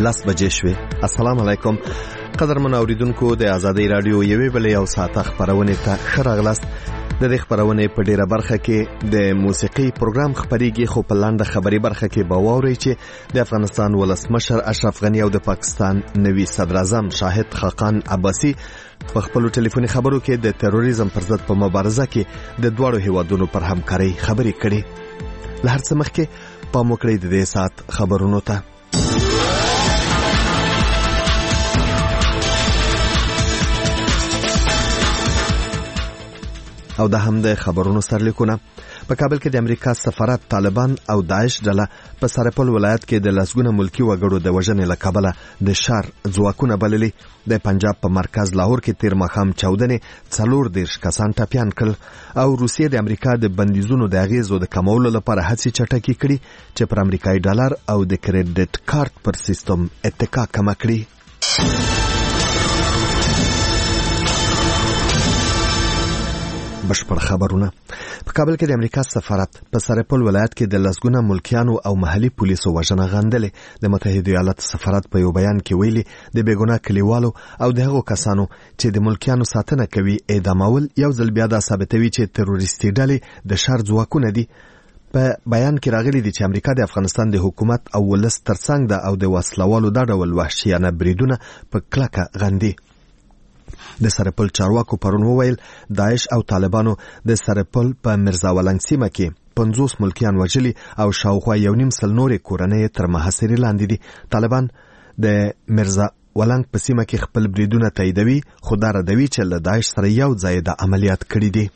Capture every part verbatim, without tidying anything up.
لس بجې شوې. السلام علیکم قدرمن اوریدونکو، د آزادۍ رادیو یوې بلې یو ساعته خپرونې ته ښه راغلاست. د دې خپرونې په ډیره برخه کې د موسیقي پروګرام خپرېږي، خو په لنډه خبري برخه کې به واورئ چې د افغانستان ولسمشر اشرف غني او د پاکستان نوي صدر اعظم شاهد خاقان عباسي په خپلو ټلیفوني خبرو کې د تروریزم پر ضد په مبارزه کې د دواړو هیوادونو پر همکارۍ خبرې کړې. له هر څه مخکې پام وکړئ د دې ساعت خبرونو ته. او د هم د خبرونو سرلیکونه. په کابل کې د امریکا سفارت طالبان او داعش ډله په سرپل ولایت کې د لسګونه ملکی وګړو د وژنې له کبله د شر ځواکونه بللي. د پنجاب په مرکز لاهور کې تیر ماښام چاودنې څلور دېرش کسان ټپیان کړل او روسیې د امریکا د بندیزونو د اغیزو د کمولو لپاره هڅې چټکې کړي چې پر امریکایي ډالر او د کریډټ کارت پر سیستم اتکا کمه کړي. بشپړ خبرونه. په کابل کې د امریکا سفارت په سرپل ولایت کې د لسګونه ملکیانو او محلي پولیسو وژنه غندلې. د متحده ایالاتو سفارت په یو بیان کې ویلي د بیګناه کلیوالو او د هغو کسانو چې د ملکیانو ساتنه کوي اعدامول یو ځل بیا دا ثابتوي چې تروریستي ډلې د شر ځواکونه دي. په بیان کې راغلي دي چې امریکا د افغانستان د حکومت او ولس ترڅنګ ده او د وسلوالو دا ډول وحشیانه بریدونه په کلکه غندي. د سرپل چارواکو پرون وویل داعش او طالبانو د سرپل په مرزا ولنګ سیمه کې پنځوس ملکیان وژلي او شاوخوا یو نیم سل نورې کورنۍ تر محاصرې لاندې دي. طالبان د مرزا ولنګ په سیمه کې خپل بریدونه تاییدوي، خو دا ردوي چې له داعش سره یو ځای د عملیات کړي دي.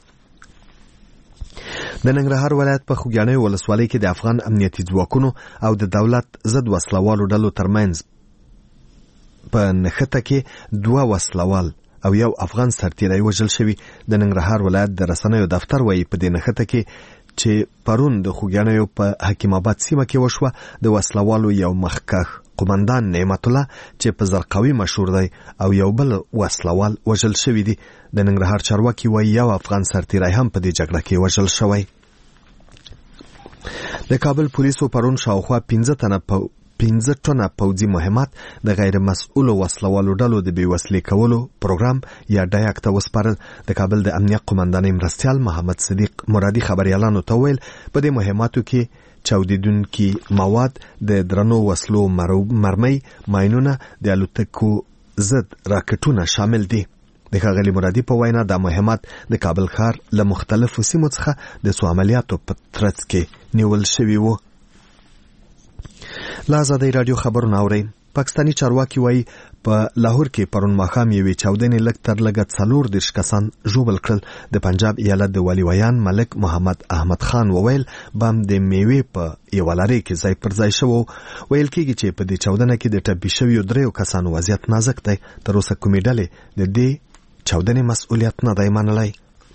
د ننګرهار ولایت په خوږیاڼیو ولسوالۍ کې د افغان امنیتي ځواکونو او د دولت ضد وسلوالو ډلو ترمنځ په نښته کې دوه وسلوال او یو افغان سرتیری وژل شوی. د ننګرهار ولایت د رسنیو دفتر وایي په دې نښته کې چې پرون د خوږیاڼیو په حکیم آباد سیمه کې وشوه د وسلوالو یو مخکښ قومندان نعمت الله چې په زرقاوي مشهور دی او یو بل وسلوال وژل شوی دی. د ننګرهار چارواکي وایي یو افغان سرتیری هم په دې جګړه کې وژل شوی. د کابل پولیسو پرون شاوخوا پنځه تنه په پنځه ټنه پوځي مهمات د غیر مسؤلو وسلوالو ډلو د بې وسلې کولو پروګرام یا ډایاک ته وسپارل. د کابل د امنیت قومندانۍ مرستیال محمد صدیق مرادي خبریالانو ته ویل په دې مهماتو کې چاودیدونکي مواد، د درنو وسلو مرمۍ، ماینونه، د الوتکو ضد راکټونه شامل دي. د ښاغلي مرادي په وینا دا مهمات د کابل ښار له مختلفو سیمو څخه د څو عملیاتو په ترڅ کې نیول شوي وو. له آزادۍ رادیو خبرونه اورئ. پاکستاني چارواکي وایي په لاهور کې پرون ماښام یوې چاودنې لږ تر لږه څلور دېرش کسان ژوبل کړل. د پنجاب ایالت د والي ویان ملک محمد احمد خان وویل بم د میوې په یوه لارۍ کې ځای پر ځای شوی. ویل کېږي چې په دې چاودنه کې د ټپي شویو دریو کسانو وضعیت نازک دی. تر اوسه کومې ډلې د دې چاودنې مسؤلیت نه دی منلی.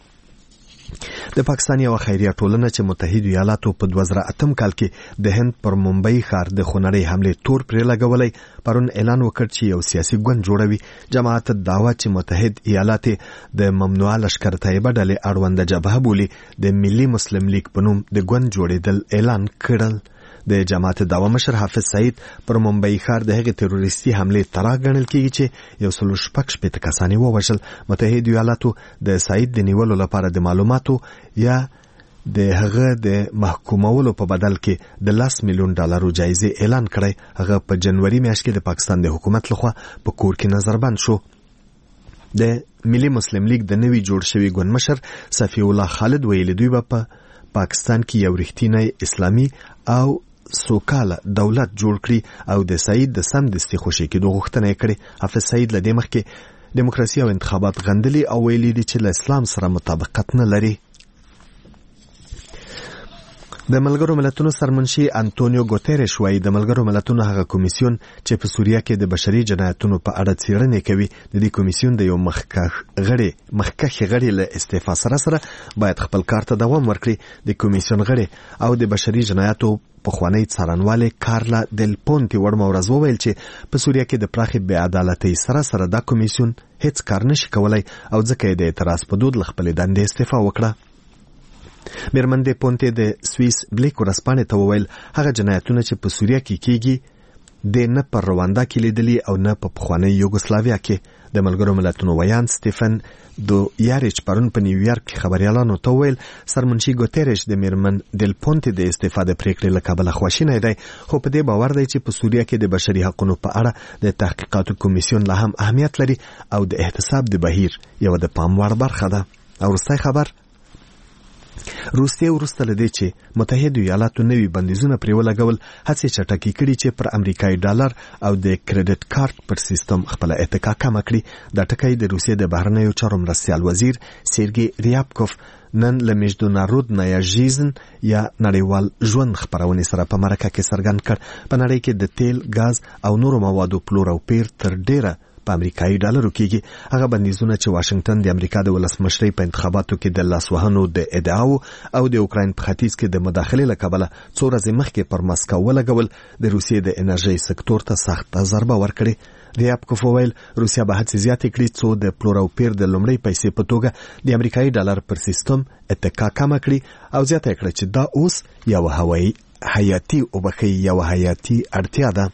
د پاکستان یو خیریه ټولنه چې متحده ایالاتو په دوه زره اتم کال کې د هند پر ممبئی ښار د خونړۍ حملې تور پرې لګولی پرون اعلان وکړ چې یو سیاسي ګوند جوړوي. جماعت دعوه چې متحد ایالات د ممنوعه لشکر طیبه ډلې اړونده جبهه بولي د ملي مسلم لیگ په نوم د ګوند جوړېدل اعلان کړل. د جماعت دعوه مشر حافظ سعید پر ممبئی ښار د هغې تروریستي حملې تراغ ګڼل کېږي چې یو سل شپږ شپېته کسان یې ووژل. متحده ایالاتو د سعید د نیولو لپاره د معلوماتو یا د هغه د محکومولو په بدل کې د لس میلیون ډالرو جایزې اعلان کړی. هغه په جنوري میاشت کې د پاکستان د حکومت لخوا په کور کې نظربند شو. د ملي مسلم لیگ د نوي جوړ شوي ګوند مشر صفی الله خالد ویلي دوی به په پاکستان کې یو رښتینی اسلامي او سوکاله دولت جوړ کړي او د سعید د سمدستي خوشي کېدو غوښتنه یې کړې. حافظ سعید له دې مخکې دیموکراسي او انتخابات غندلي او ویلي دي چې له اسلام سره مطابقت نه لري. د ملګرو ملتونو سرمنشي انټونیو ګوتيريش وایي د ملګرو ملتونو هغه کمیسیون چې په سوریه کې د بشري جنایتونو په اړه څېړنې کوي د دې کمیسیون د یو مخکښ غړي مخکښ غړي له استعفا سره سره باید خپل کار ته دوام ورکړي. د کمیسیون غړي او د بشري جنایتو پخوانی څارنوالې کارلا دل پونټي وړمه ورځ وویل چې په سوریه کې د پراخې بې عدالتۍ سره سره دا کمیسیون هیڅ کار نشي کولای او ځکه یې د اعتراض په دود له خپلې دندې استعفا وکړه. میرمن د پونټي د سویس بلیک ورځپاڼې ته وویل هغه جنایتونه چې په سوریه کې کیږي د نه پر رواندا کې لیدلی او نه په پخواني یوګوسلاویا کې. د ملګرو ملتونو ویان سټیفن دو یاریچ پرون په نیویارک کې خبريالانو ته ویل سرمنشي ګوتيريش د میرمن دل پونټ د استفاده پریکړې له کابل خوښینه دی، خو په دې باور دی چې په سوریه کې د بشري حقوقو په اړه د تحقیقاتو کمیسیون لا هم اهمیت لري او د احتساب د بهیر یو د پام وړ برخه ده. او وروستی خبر، روسیه وروسته له دې چې متحده ایالاتو نوي بندیزونه پرې ولګول هڅې چټکې کړي چې پر امریکایي ډالر او د کریډټ کارت پر سیستم خپل اتکا کم کړي. دا ټکی د روسیې د بهرنیو چارو مرستیال وزیر سیرګي ریابکوف نن له میژدونارودنایا ژیزن یا نړیوال ژوند خبرونه سره په مرکه کې څرګند کړ. په نړۍ کې د تیل، غاز او نورو موادو پلور او پیر تر ډیره په امریکایي ډالرو کېږي. هغه بندیزونه چې واشنگټن د امریکا د ولسمشرۍ په انتخاباتو کې د لاسوهنو د ادعاو او د اوکراین په ختیځ کې د مداخلې له کبله څو ورځې مخکې پر مسکو ولګول د روسیې د انرژۍ سکتور ته سخته ضربه ورکړې. ریابکوف وویل روسیا به هڅې زیاتې کړي څو د پلور او پیر د لومړۍ پیسې په توګه د امریکایي ډالر پر سیستم اتکا کم کړي او زیاته کړي چې دا اوس یو هوایي حیاتي او بخي یو حیاتي اړتیا ده.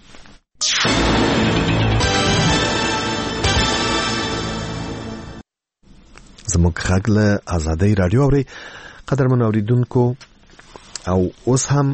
زموږ غږ له آزادۍ رادیو اوري. قدرمن اوریدونکو، او اوس هم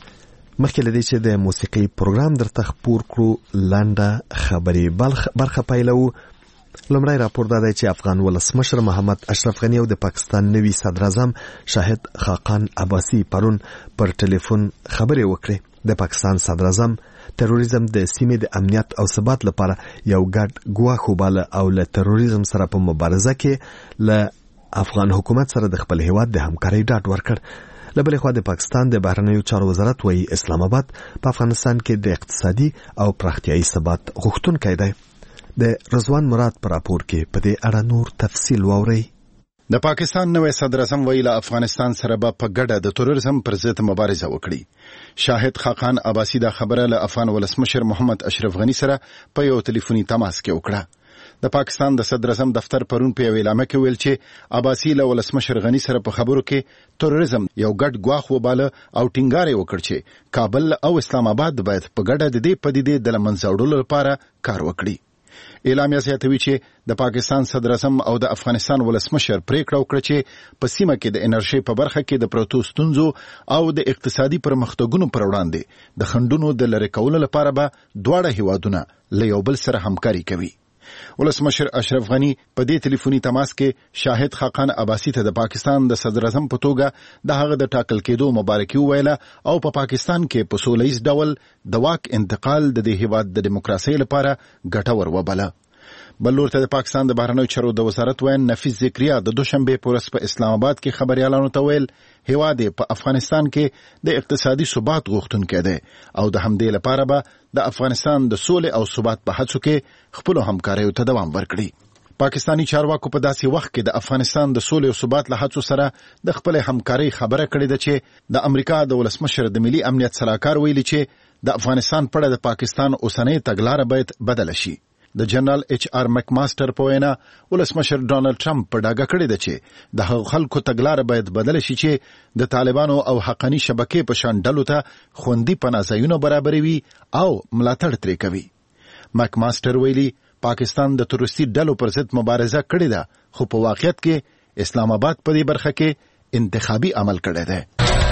مخکې له دې چې د موسیقي پروګرام درته خپور کړو لنډه خبري برخه پیلو. لومړی راپور دا دی چې افغان ولسمشر محمد اشرف غنی او د پاکستان نوي صدر اعظم شاهد خاقان عباسی پرون پر ټلیفون خبرې وکړې. د پاکستان صدر اعظم تروریزم د سیمې د امنیت او ثبات لپاره یو ګډ ګواښ وباله او له تروریزم سره په مبارزه کې له افغان حکومت سره د خپل هیواد د همکارۍ ډاډ ورکړ. له بلې خوا د پاکستان د بهرنیو چارو وزارت وايي اسلام آباد په افغانستان کې د اقتصادي او پراختیایي ثبات غوښتونکی دی. د رضوان مراد پر راپور کې په دې اړه نور تفصیل واورئ. د پاکستان نوې صدر اعظم ویل افغانستان سره به په ګډه د تروریزم پر ضد مبارزه وکړي. شاهد خاقان عباسی دا خبره له افغان ولسمشر محمد اشرف غنی سره په یو ټلیفوني تماس کې وکړه. د پاکستان د صدر اعظم دفتر پرون په اعلامیه کې ویل چې عباسی له ولسمشر غنی سره په خبرو کې تروریزم یو ګډ ګواښ وباله او ټینګار وکړ چې کابل او اسلام آباد باید په ګډه د دې پدیدې د لمنځه وړلو لپاره کار وکړي. اعلامیه زیاتوي چې د پاکستان صدر اعظم او د افغانستان ولسمشر پریکړه وکړه چې په سیمه کې د انرژي په برخه کې د پروتو ستونزو او د اقتصادي پرمختګونو پر وړاندې د خنډونو د لری کولو لپاره به دواړه هیوادونه له یو بل سره همکاري کوي. ولسمشر اشرف غنی په دې ټلیفوني تماس کې شاهد خاقان عباسی ته د پاکستان د صدر اعظم په توګه د هغه د ټاکل کېدو مبارکي وویله او په پا پاکستان کې په سولهییز ډول د واک انتقال د دې هیواد د دیموکراسۍ لپاره ګټور وباله. بل لور ته د پاکستان د بهرنیو چارو د وزارت وین نفیس ذکریا د دوشنبه په ورځ په اسلام آباد کې خبريالانو ته ویل هیواد په افغانستان کې د اقتصادي ثبات غوښتونکی دی او د همدې لپاره به د افغانستان د سولې او ثبات په هڅو کې خپل همکاریو ته دوام ورکړي. پاکستانی چارواکو په داسې وخت کې د افغانستان د سولې او ثبات له هڅو سره د خپل همکارۍ خبره کړې ده چې د امریکا د ولسمشر د ملي امنیت صلاحکار ویلي چې د افغانستان په اړه د پاکستان اوسنۍ تګلاره باید بدله شي. د جنرال ایچ آر مک ماستر په وینا ولسمشر ډانلډ ټرمپ په ډاګه کړی دی چې د خلکو تګلاره باید بدله شي چې د طالبانو او حقانی شبکې په شان ډلو ته خوندي پناه ځایونه برابروي او ملاتړ ترې کوي. مک ماستر ویلي پاکستان د تروریستي ډلو پر ضد مبارزه کړې ده خو په واقعیت کې اسلام آباد په دې برخه کې انتخابي عمل کړی دی.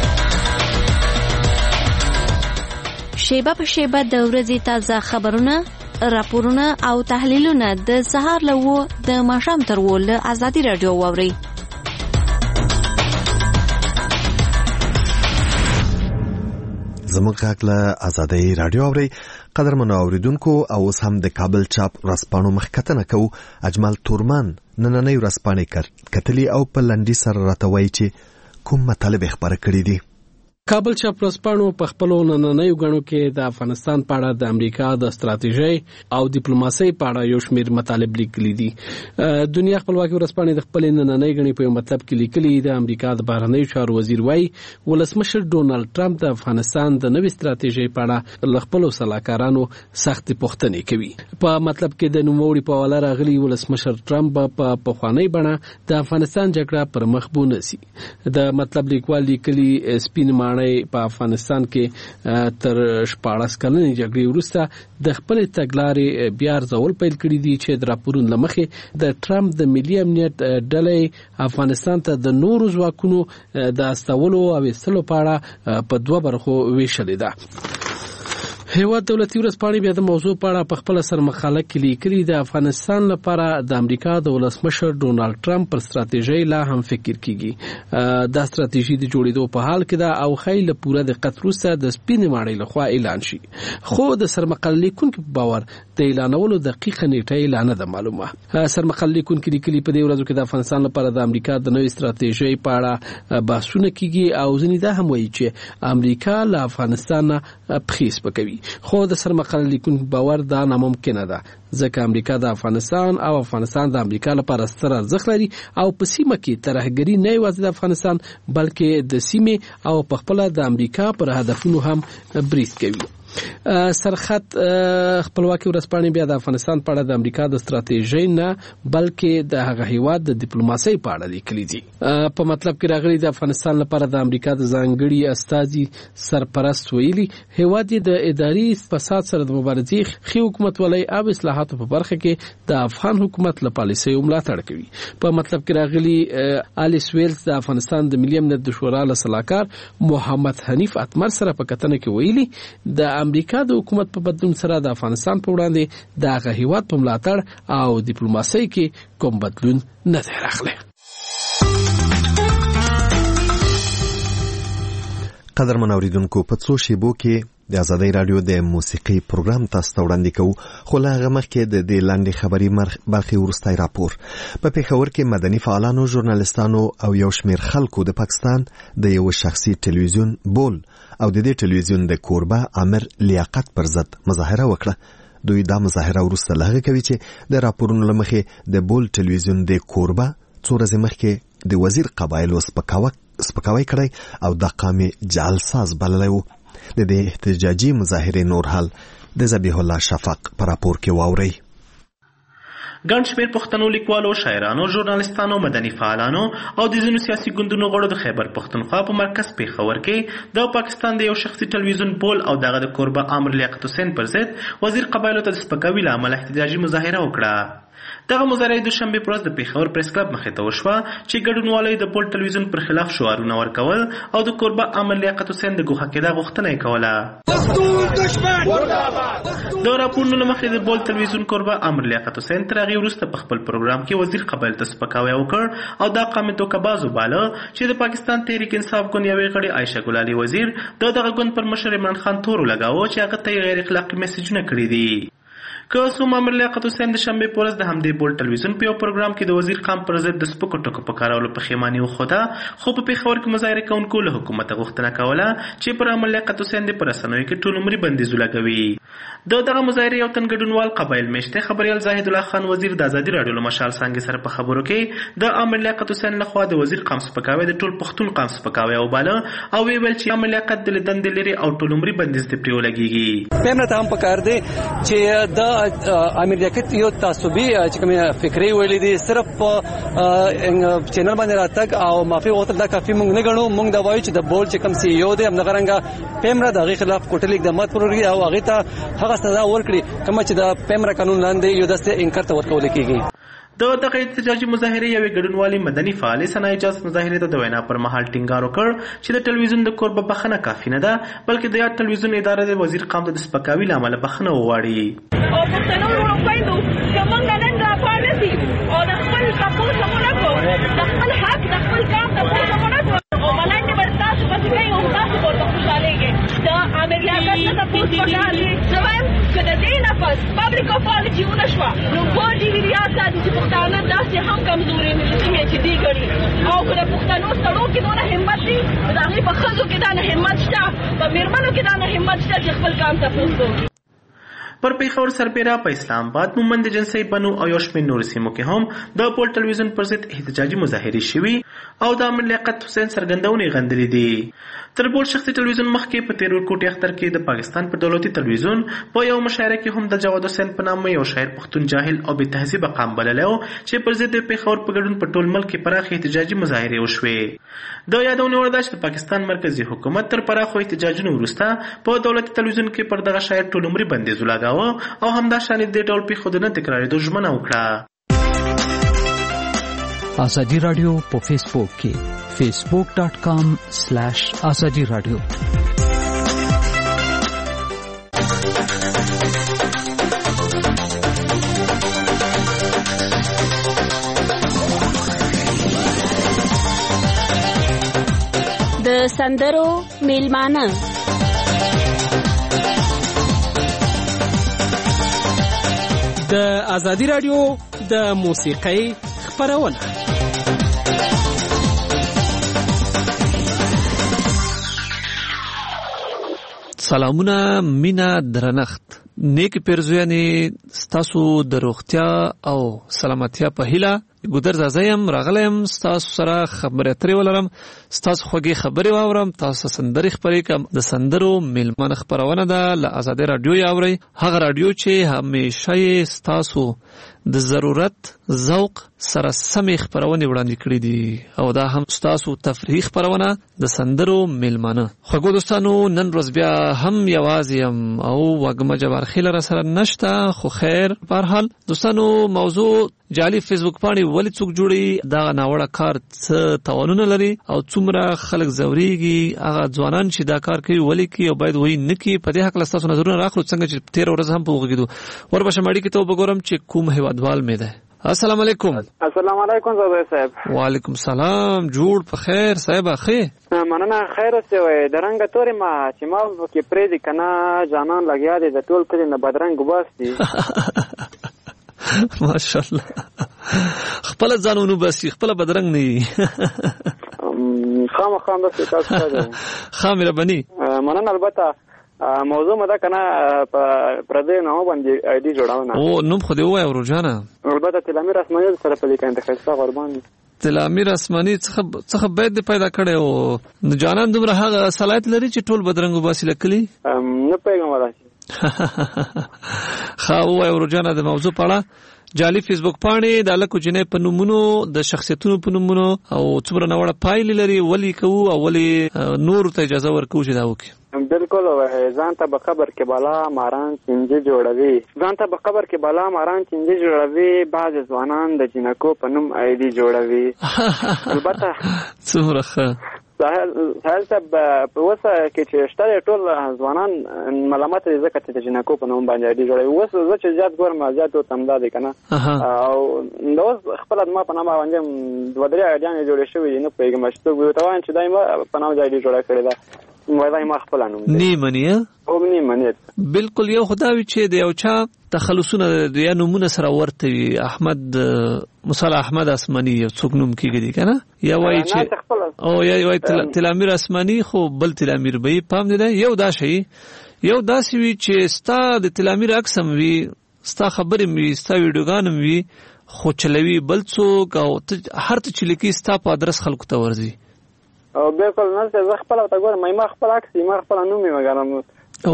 شیبه په شیبه د ورځې تازه خبرونه، راپورونه او تحلیلونه د سهار له و د ماښام تر و له آزادي رادیو واوري. زموږ غږ له آزادي رادیو اوري. قدرمنو اوریدونکو، او اوس هم د کابل چاپ ورځپاڼو مخکتنه کوو. اجمل تورمان نننۍ ورځپاڼې کتلي او په لنډي سره راته وایي چې کوم مطالب خبره کړې دي. کابل چاپ ورځپاڼو په خپلو نننیو غړو کې د افغانستان په اړه د امریکا د ستراتیژۍ او ډیپلوماسۍ په اړه یو شمېر مطالب لیکلي دي. دنیا خپلواکي ورځپاڼې د خپل نننۍ غړي په مطلب کې لیکلي د امریکا د بهرنیو چارو وزیر وايي ولسمشر ډونالد ټرمپ د افغانستان د نوې ستراتیژۍ په اړه له خپلو سلاکارانو سخت پوښتنې کوي. په مطلب کې د نوموړي په والا راغلي ولسمشر ټرمپ په پخوانی بڼه د افغانستان جګړه پر مخ بونسي. د مطلب لیکوال لیکلي سپین ماڼۍ په افغانستان کې تر شپاړس کلنې جګړې وروسته د خپل تګلارې بیا ارزول پیل کړي دي چې د راپورونو لمخې د ټرمپ د ملي امنیت ډلې افغانستان ته د نورو ځواکونو د استولو او ایستلو په اړه په دوه برخو ویشلې ده. هیواد دولتي ورځپاڼې بیا د موضوع په اړه په خپل سرمقاله کې لیکلي د افغانستان لپاره د امریکا د ولسمشر ډونالد ټرمپ پر ستراتیژۍ لا هم فکر کیږي. دا ستراتیژي د جوړېدو په حال کې ده او خیلی له پوره دقت وروسته د سپینې ماڼۍ لخوا اعلان شي، خو د سرمقاله لیکونکو په باور د اعلانولو دقیقه نیټه اعلان نه ده معلومه. سرمقاله لیکونکو لیکلي په دې ورځو کې د افغانستان لپاره د امریکا د نوې ستراتیژۍ په اړه بحثونه کیږي او ځینې دا هم وایي چې امریکا له افغانستان نه پخې سپکوي، خو د سرمقاله لیکونکو باور دا ناممکنه ده ځکه امریکا د افغانستان او افغانستان د امریکا لپاره ستر ارزښت لري او په سیمه کې ترهګري نه یوازې د افغانستان بلکې د سیمې او په خپل د امریکا پر هدفونو هم بریز کوي. سرخط خپلواکي ورځپاڼې بیا د افغانستان په اړه د امریکا د ستراتیژۍ نه بلکې د هغه هیواد د ډیپلوماسۍ په اړه لیکلي دي. په مطلب کې راغلي د افغانستان لپاره د امریکا د ځانګړي استازي سرپرست ویلي هیواد د اداري فساد سره د مبارزې ښې حکومتولۍ او اصلاحاتو په برخه کې د افغان حکومت له پالیسۍ ملاتړ کوي. په مطلب کې راغلي الیس ویلز د افغانستان د ملي امنیت د شورا له سلاکار محمد حنیف اتمر سره په کتنه کې ویلي د امریکا د حکومت په بدلون سره د افغانستان په وړاندې د هغه هیواد په ملاتړ او ډیپلوماسۍ کې کوم بدلون نه دی راغلی. قدرمن اوریدونکو په څو شیبو کې د ازادۍ رادیو د موسیقي پروګرام تاسو ته وړاندې کوو، خو له هغه مخکې د دې لاندې خبري برخې وروستی راپور. په پېښور کې مدني فعالانو، ژورنالستانو او یو شمېر خلکو د پاکستان د یو شخصي ټلویزیون بول او د دې ټلویزیون د کوربه امر لیاقت پر ضد مظاهره وکړه. دوی دا مظاهره وروسته له هغه کوي چې د راپورونو له مخې د بول ټلویزیون د کوربه څو ورځې مخکې د وزیر قبایلو سپکاوی کړی او د قامي جعلساز بللی و. د دې احتجاجي مظاهرې نور حال د ذبیح الله شفق په راپور کې واورئ. ګڼ شمېر پښتنو لیکوالو، شاعرانو، ژورنالستانو، مدني فعالانو او د ځینو سیاسي ګوندونو غړو د خیبر پښتونخوا په مرکز پېښور کې د پاکستان د یو شخصي ټلویزیون بول او دغه د کوربه امر لیاقت حسین پر ضد وزیر قبایلو ته د سپکاوي له امله احتجاجي مظاهره وکړه. دغه مظاهره د دوشنبه پر ورځ د پېښور پریس کلب مخې ته وشوه چې ګډونوالو د بول ټلویزیون پر خلاف شعارونه ورکول او د کوربه امر لیاقت حسین د ګوښه کېدا غوښتنه یې کوله. د راپورونو له مخې د بول ټلویزیون کوربه امر لیاقت حسین تر هغې وروسته په خپل پروګرام کې وزیر قبایلو ته سپکاوی وکړ او دا قامي دوکهباز وباله چې د پاکستان تحریک انصاف ګوند یوې غړي عایشه ګل علي وزیر د دغه ګوند پر مشر عمران خان تور ولګاوه چې هغه ته یې غیر اخلاقي میسجونه کړي دي. که څوم امر لیاقت حسین د شنبې په ورځ د همدې بول ټلویزیون په یو پروګرام کې د وزیر قام پر ضد د سپکو ټکو په کارولو پښیماني وښوده، خو په پېښور کې مظاهره کوونکو له حکومته غوښتنه کوله چې پر امر لیاقت حسین د په رسنیو کې ټول عمري بندیز ولګوي. د دغه مظاهرې یو تن ګډونوال قبایل میشته خبریال زاهد الله خان وزیر د ازادي راډیو له مشال څانګې سره په خبرو کې د امر لیاقت حسین لخوا د وزیر قام سپکاوی د ټول پښتون قام سپکاوی وباله او ویل چې امر لیاقت د دندې لري او ټول عمري بندیز دې پرې ولګيږي. پېمنه ته هم پکار دی چې د امر لیاقت یو تعصبي چې کومه فکري ویلې دي صرف چینل باندې راتګ او معافي وغوښتل دا کافي مونږ نه ګڼو. مونږ دا وایو چې د بول چې کوم سی یو دی همدغه رنګه پېمره د هغې خلاف کوټلي اقدامات پروړي او هغې ته هغه سزا ورکړي کومه چې د پېمره قانون لاندې یو داسې انکار ته ورکول کېږي. د دغه احتجاجي مظاهرې یوې ګډونوالې مدني فعالې ثنا اجازت مظاهرې ته د وینا پر مهال ټینګار وکړ چې د ټلویزیون د کوربه بخښنه کافي نه ده بلکې د یاد ټلویزیون اداره د وزیر قام ته د سپکاوي له امله بخښنه وغواړي. او پښتنو ورو خویندو که موږ نن راپانه سي او د خپل تپوس مونه کړو د خپل حق د خپل کام تپوس مونه کړو او ملاندې به تاسو پسې کوئ او تاسو ورته خوشحالېږئ. د امر لیاقت نه تپوس پکار دی. زه وایم که د دې نه پس پبلیک اپالوجي ونه شوه نو ګور ډي وي ریاض ساتي چې پښتانه داسې هم کمزورې نه دي چې دی ګڼي او که د پښتنو سړو کې دونه همت دي د هغې په ښځو کې دا نه همت شته په مېرمنو کې دا نه همت شته چې خپل کام تپوس وکړي. پر پیښور سربېره په اسلام آباد مومند جنسي بنو او یو شمېر نورو سیمو کې هم د پول ټلویزیون پر ضد احتجاجي مظاهرې شوي او د امیر لیاقت حسین څرګندونې غندلې دي. تر بول شخصي ټلویزیون مخکې په تیر ورکوټي اختر کې د پاکستان په دولتي ټلویزیون په یو مشاعره کې هم د جواد حسین په نامه یو شاعر پښتون جاهل او بې تهذیبه قام بللی و چې پر ضد پیښور په ګډون په ټول ملک کې پراخې احتجاجي مظاهرې وشوې. د یادونې وړ ده چې د پاکستان مرکزي حکومت تر پراخو احتجاجونو وروسته په دولتي ټلویزیون کې پر دغه شاعر ټول عمري بندیز ولګاوه او همداشانې دې ډول پیښو د نه تکرارېدو ژمنه وکړه. آزادی رادیو په فیسبوک کې facebook dot com slash azadi radio. د سندرو میلمانه د آزادی رادیو د موسیقۍ خپرونه. سلامونه، مینا، درنښت، نیک پیرزویانې ستاسو د روغتیا او سلامتیا په هیله ګودر زایم راغلم ستاسو سره خبرې اترې ولرم، ستاسو خوږې خبرې واورم، تاسو سندرې خپرې کوم. د سندرو میلمانه خپرونه ده له آزادۍ رادیو یې اورئ، هغه رادیو چې همیشه یې ستاسو د ضرورت ذوق سره سمې خپرونې وړاندې کړې دي او دا هم ستاسو تفریحي خپرونه د سندرو میلمانه. خوږو دوستانو، نن ورځ بیا هم یوازې یم او وږمه جبارخیله را سره نشته، خو خیر په هر حال دوستانو، موضوع جعلي فیسبوک پاڼې ولې څوک جوړوي، دغه ناوړه کار څه تاوانونه لري او څومره خلک ځورېږي، هغه ځوانان چې دا کار کوي ولې کوي او باید وایي نه کوي. په دې هکله ستاسو نظرونه راخلو، څنګه چې تېره ورځ هم په وغږېدو. وربشم اړیکې ته وګورم چې کوم هیوادوال مې دی. السلام علیکم. السلام علیکم زوی صاحب. وعلیکم سلام. جوړ په خیر صاحب؟ ښه مننه، خیر اوسې. وای د رنګه تورې ما چې ما کې پرېږدي که نه جانان لګیا دی د ټول کلي نه بدرنګ وباسي. ماشاءالله، خپل ځانونو باسي، خپل بدرنګ نه وي. خامخا همداسې تاسو ته ښه مهرباني. مننه. البته موضوع مده که نه په پردیو نامو باندې آی ډي جوړونه. او نوم خو دې ووایه ورو جانه. البته تلامیر اسماني سره په لیکنه د ښایسته قربان دي. تلامیر اسماني څخه څخه باید دې پیدا کړی او نو جانان دومره هغه صلاحیت لري چې ټول بدرنګ وباسي لکلي؟ نه پوهېږم ولا ښه ووایه ورو جانه د موضوع په اړه. جعلي فیسبوک پاڼې د هلک کوچنۍ په نومونو، د شخصیتونو په نومونو او څومره ناوړه پایلې لري، ولې کوو او ولې نورو ته اجازه ورکوو چې دا وکړي؟ بالکل. ځان ته به قبر کې بالا ماران چینجي جوړوي، ځان ته به قبر کې بالا ماران چینجي جوړوي. بعضې ځوانان د جنکو په نوم آی ډي جوړوي. البته څومره ښه. سهیل صاحب په اوسه کې چې شته ټول ځوانان ملامت دي ځکه چې د جنکو په نوم باندې آی ډي جوړوي. اوس زه چې زیات ګورم زیات ورته همدا دی که نه. او د اوس خپله زما په نامه باندې دوه درې آیډیانې جوړې شوي دي، نه پوهېږم چې څوک ورته وایم چې دا یې په نامه د آی ډي جوړه کړې ده، وایي دا یې ما خپله نوم دی. نه مني هم نه مني. بالکل. یو خو دا وي چې د یو چا تخلصونه د یا نومونه سره ورته وي. احمد مثلا احمد اسماني یو څوک نوم کېږي که نه، یا وایي چې او یا وایي تلامیر اسماني خو بل تلامیر به یې پام دی. یو دا شی یو داسې وي چې ستا د تلامیر عکس هم وي، ستا خبرې هم وي، ستا ویډیوګان هم وي، خو چلوي بل څوک او هر څه چې لیکي ستا په ادرس خلکو ته ورځي. او بالکل نه، زه خپله ورته ګورم، ما خپل عکس ما خپله نوم یې وګڼم.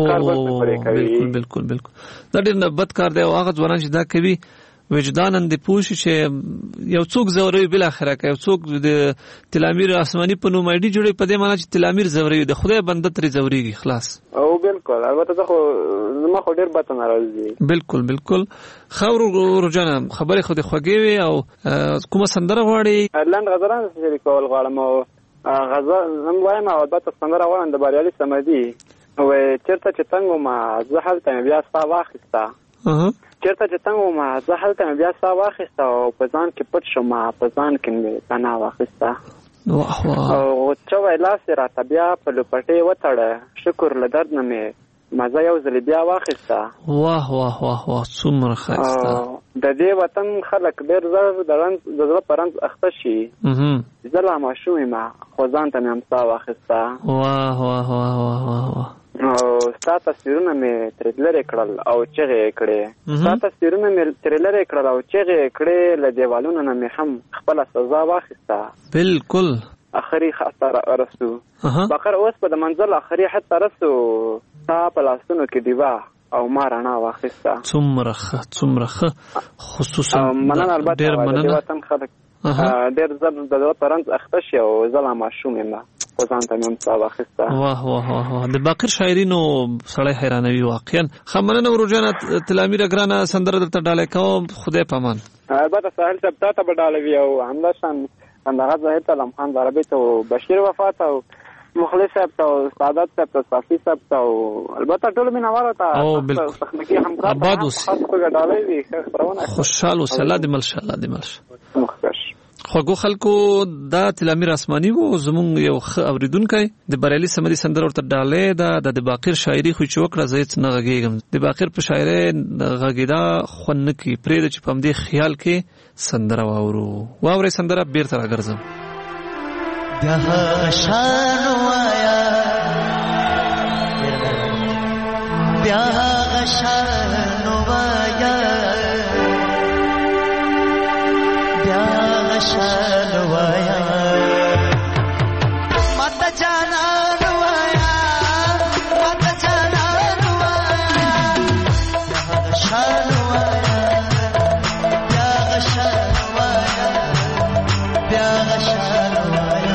بالکل بالکل بالکل. دا ډېر بد کار دی او هغه ځوانان چې دا کوي وجدانن دې پوه شي چې یو څوک ځوروي بالاخره که یو څوک د تلامیر اسماني په نوم آی ډي جوړوي، په دې معنی چې تلامیر ځوروي، د خدای بنده ترې ځورېږي. خلاص. او بالکل. البته زه خو زما خو ډېر بد ناراض دي. بالکل بالکل. ښه ورو جانه، خبرې خو دې خوږې وې او کومه سندره غواړې؟ لنډ غزلان شریکول غواړم او غزل زم وایم. او البته سندره غواړم د بریالي صمدي، وایي چېرته چې تنګ ومه زه هلته مې بیا ستا واخیسته، چېرته چې تنګ ومه زه هلته مې بیا ستا واخیسته، او په ځان کې پټ شومه په ځان کې مې پناه واخیسته. او چوی لاس یې راته بیا په لوپټې وتړه، شکر له درد نه مې مزه یو ځل بیا واخیسته. واه واه واه واه څومره ښایسته. د دې وطن خلک ډېر زر د رنځ د زړه په رنځ اخته شي. زه لا ماشوم یم خو ځان ته مې هم ساه واخیسته. واه واه واه واه واه. او ستا تصویرونه مې ترې لرې کړل او چغې کړې ستا تصویرونه مې ترې لرې کړل او چغې کړې له دیوالونو نه مې هم خپله سزا واخیسته بالکل اخري خط ته رسو بقر اوس په د منزل اخري حد ته رسو ستا په لاسونو کې دیوه او ما رڼا واخیسته څومره ښه څومره ښه خصوصا مننه البته ډېر مننه د وطن خلک ډېر زر د زړه په رنځ اخته شي او زه لا ماشوم یم خو ځان ته مې هم ساه واخیسته واه واه واه د باقر شاعرینو سړی حیرانوي واقعا ښه مننه وروجانه تلامیر ګرانه سندره درته ډالۍ کوم خدای په امان البته ساحل صاحب تا ته به ډالۍ وي او همداشان کندهار ظاهر ته علم خان عربي ته بشیر وفات او مخلص صاحب ته سعادت صاحب ته صافي صاحب ته البته ټول مینوالو ته او بالکل تخنیکی همکار آباد اوسئ خوشحال اوسئ الله دې مل شه الله دې مل شه مخکش خوږو خلکو دا تلامیر اسماني وو زمونږ یو ښه اوریدونکی د بریالي سمدي سندره ورته ډالۍ ده د باقر شاعري خو چې وکړه زه هېڅ نه غږېږم د باقر په شاعرۍ غږېدا خوند نه کوي پرېږده چې په همدې خیال کې سندره واورو واورئ سندره بېرته راګرځم بیا هغه شان وایا بیا هغه شان وایا بیا هغه شان وایا مت جانان وایا مت جانان وایا بیا هغه شان وایا بیا هغه شان وایا بیا هغه شان وایا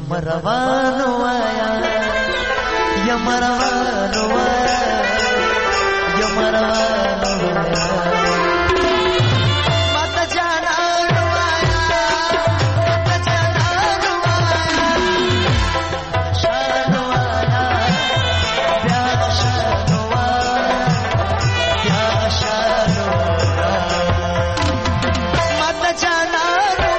یمروانو آیا یمروانو آیا یمروانو آیا ماتا جانانو آیا ماتا جانانو آیا شانو آیا بیاغ شانو آیا بیاغ شانو آیا ماتا جانانو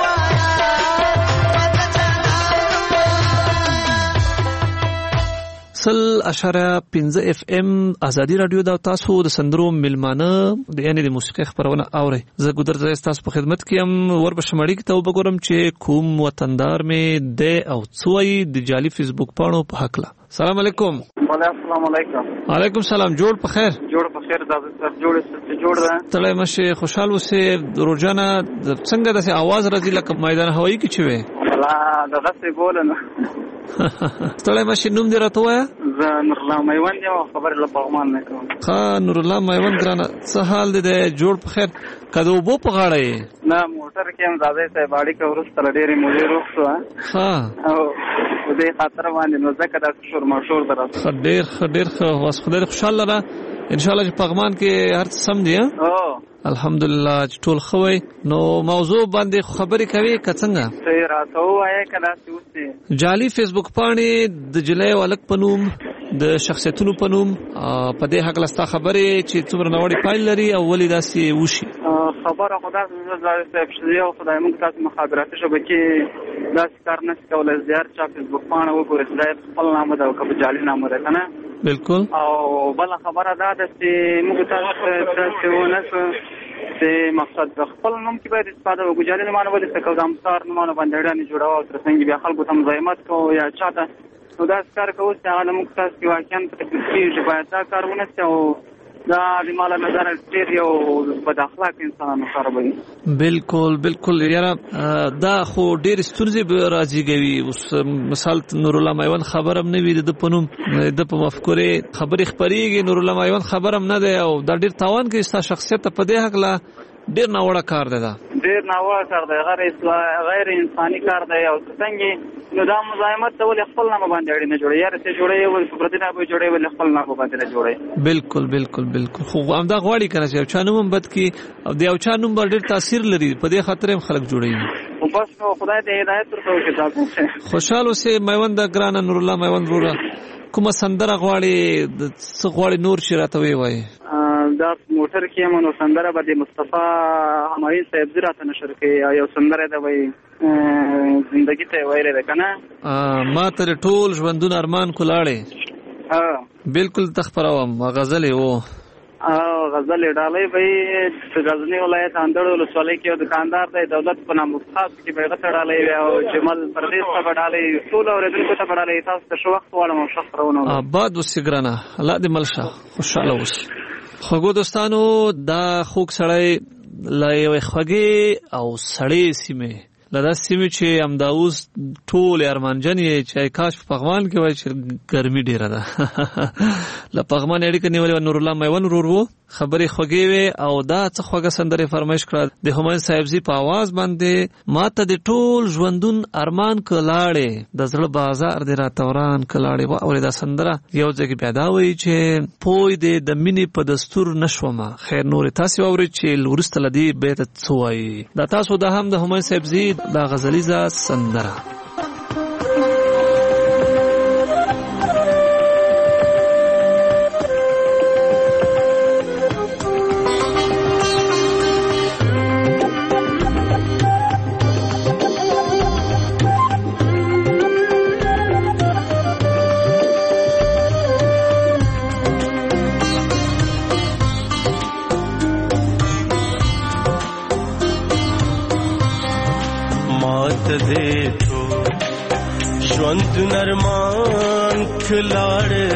سل اشاره پنځه اف ام ازادي رادیو دا تاسو د سندرو ملمانه د یعنی د موسیقي خبرونه اوري زه ګودر زې تاسو په خدمت کې هم ور بشمړی کې ته وګورم چې کوم وطندار می د او څوی د جعلي فیسبوک پاڼو په حق لا السلام علیکم السلام علیکم وعلیکم السلام جوړ په خیر جوړ په خیر دا جوړ ست جوړ ده تله مشه خوشاله وسه روزانه څنګه د اواز راځي لکه میدان هوایی کې چوي لا دغه څه بولنه تله مشه نوم دی راته وای زه نور الله میوند یو خبر له پغمان نه کوم ها نور الله میوند ګرانه څه حال دی جوړ په خیر کدو بو په غاړه نه موټر کې هم زاده صاحب اړي کې ورسته ډېرې مودې روښو ها او دې خاطر باندې نو ځکه دا شور مشهور درته خډیر خډیر واس خدای خوشاله را ان شاء الله چې پغمان کې هر څه سم دی او الحمدلله ټول خوي نو موضوع باندې خبرې کوي کڅنګه صحیح راته وایي کله چې وسته جعلي فیسبوک باندې د جلې ولک پنوم د شخصیتونو پنوم په دې حق لستا خبرې چې څومره نوړی پایل لري او ولې داسې وشي خبره خدای زړه صاحب شې او خدای موږ تاسو مخابراتي شبکې داسې کار نه کولای زیار چې فیسبوک باندې وګورئ چې خپل نام دا او جعلي نام ده کنه بالکل او بل خبره دا ده چې موږ تاسو ته ونه چې مقصد خپل نوم کې باید استفاده وکړو جعلي نوم باندې څه کوم امثار نوم باندې ډېر جوړاو تر څنګه بیا خلکو ته مزاحمت کو یا چاته نو دا کار کوو چې هغه موږ تاسو کې واقعا په کې باید دا کارونه او دا د مال نظر ډېر یو بد اخلاق انسانانو خرابوي بالکل بالکل یاره دا خو ډېر ستونزې راځي کوي اوس مثال نور الله میوند خبرم نه وي د پنوم د په مفکورې خبرې خبرېږي نور الله میوند خبرم نه دی او دا ډېر تاوان کوي ستا شخصیت په دې حق لا ډېر ناوړه کار دی دا ډېر ناوړه کار دی غیر غیر انساني کار دی او څنګه نو دا مزاحمت ته ول خپل نام باندې اړینه جوړي یاره څه جوړي ول پردي نه به جوړي ول خپل نام باندې نه جوړي بالکل بالکل بالکل خو همدا غواړي کنه چې چا نوم بد کی او د یو چا نوم ډېر تاثیر لري په دې خاطر هم خلک جوړي او بس نو خدای دې هدایت ورته وکړي تاسو خوشاله سه میوند ګران نور الله میوند ورو کومه سندره غواړي څه غواړي نور چې راته وي وای دا موټر کې مونږ سندره باندې مصطفی همایون صاحب زراته نشر کې یو سندره ده وای زندگی ته وایره ده کنه ما تر ټول ژوندون ارمان کولاړې ها بالکل تخبروم غزل وو او غزل ډالۍ وای غزنی ولایت اندړو لسوالۍ کې دکاندار دی دولت په نام خاص کې بیغه ډالۍ او جمال پردیس ته ډالۍ ټول اوریدونکو ته ډالۍ تاسو ته شو وخت والم شخصرونه آباد وسګرانه الله دې ملشه خوشاله اوسه خوګو دوستانو دا خوګ سړی لای خوګي او سړی سیمه لدا سیمه چې امداوس ټول ارمانجن یې چې کاش په پغمان کې وای چې ګرمي ډیره ده ل پغمان اړیکه نیولې نور الله میوند ورو خبرې خوګي وي او دا څه خوګه سندره فرمایش کړه د همایون صاحبزي په आवाज باندې ماته د ټول ژوندون ارمان کلاړې د زړه بازار د راتوران کلاړې و او دا سندره یو ځکه پیدا وای چې پوی د مینې په دستور نشومه خیر نور تاسو اوري چې ورسته لدی بیت څوای دا تاسو د هم د همایون صاحبزي دا غزلیزه سندره ژوند نرمان کلاړې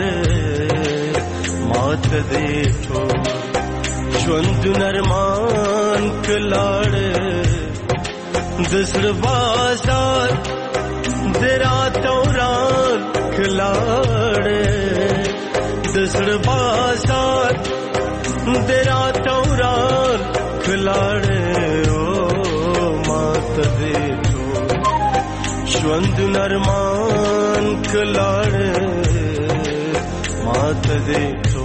مات دې ټو ژوند نرمان کلاړې د زړه بازار درا توران کلاړې د زړه بازار درا توران کلاړې او مات دې ژوند نرمان کلاړ مات دې تو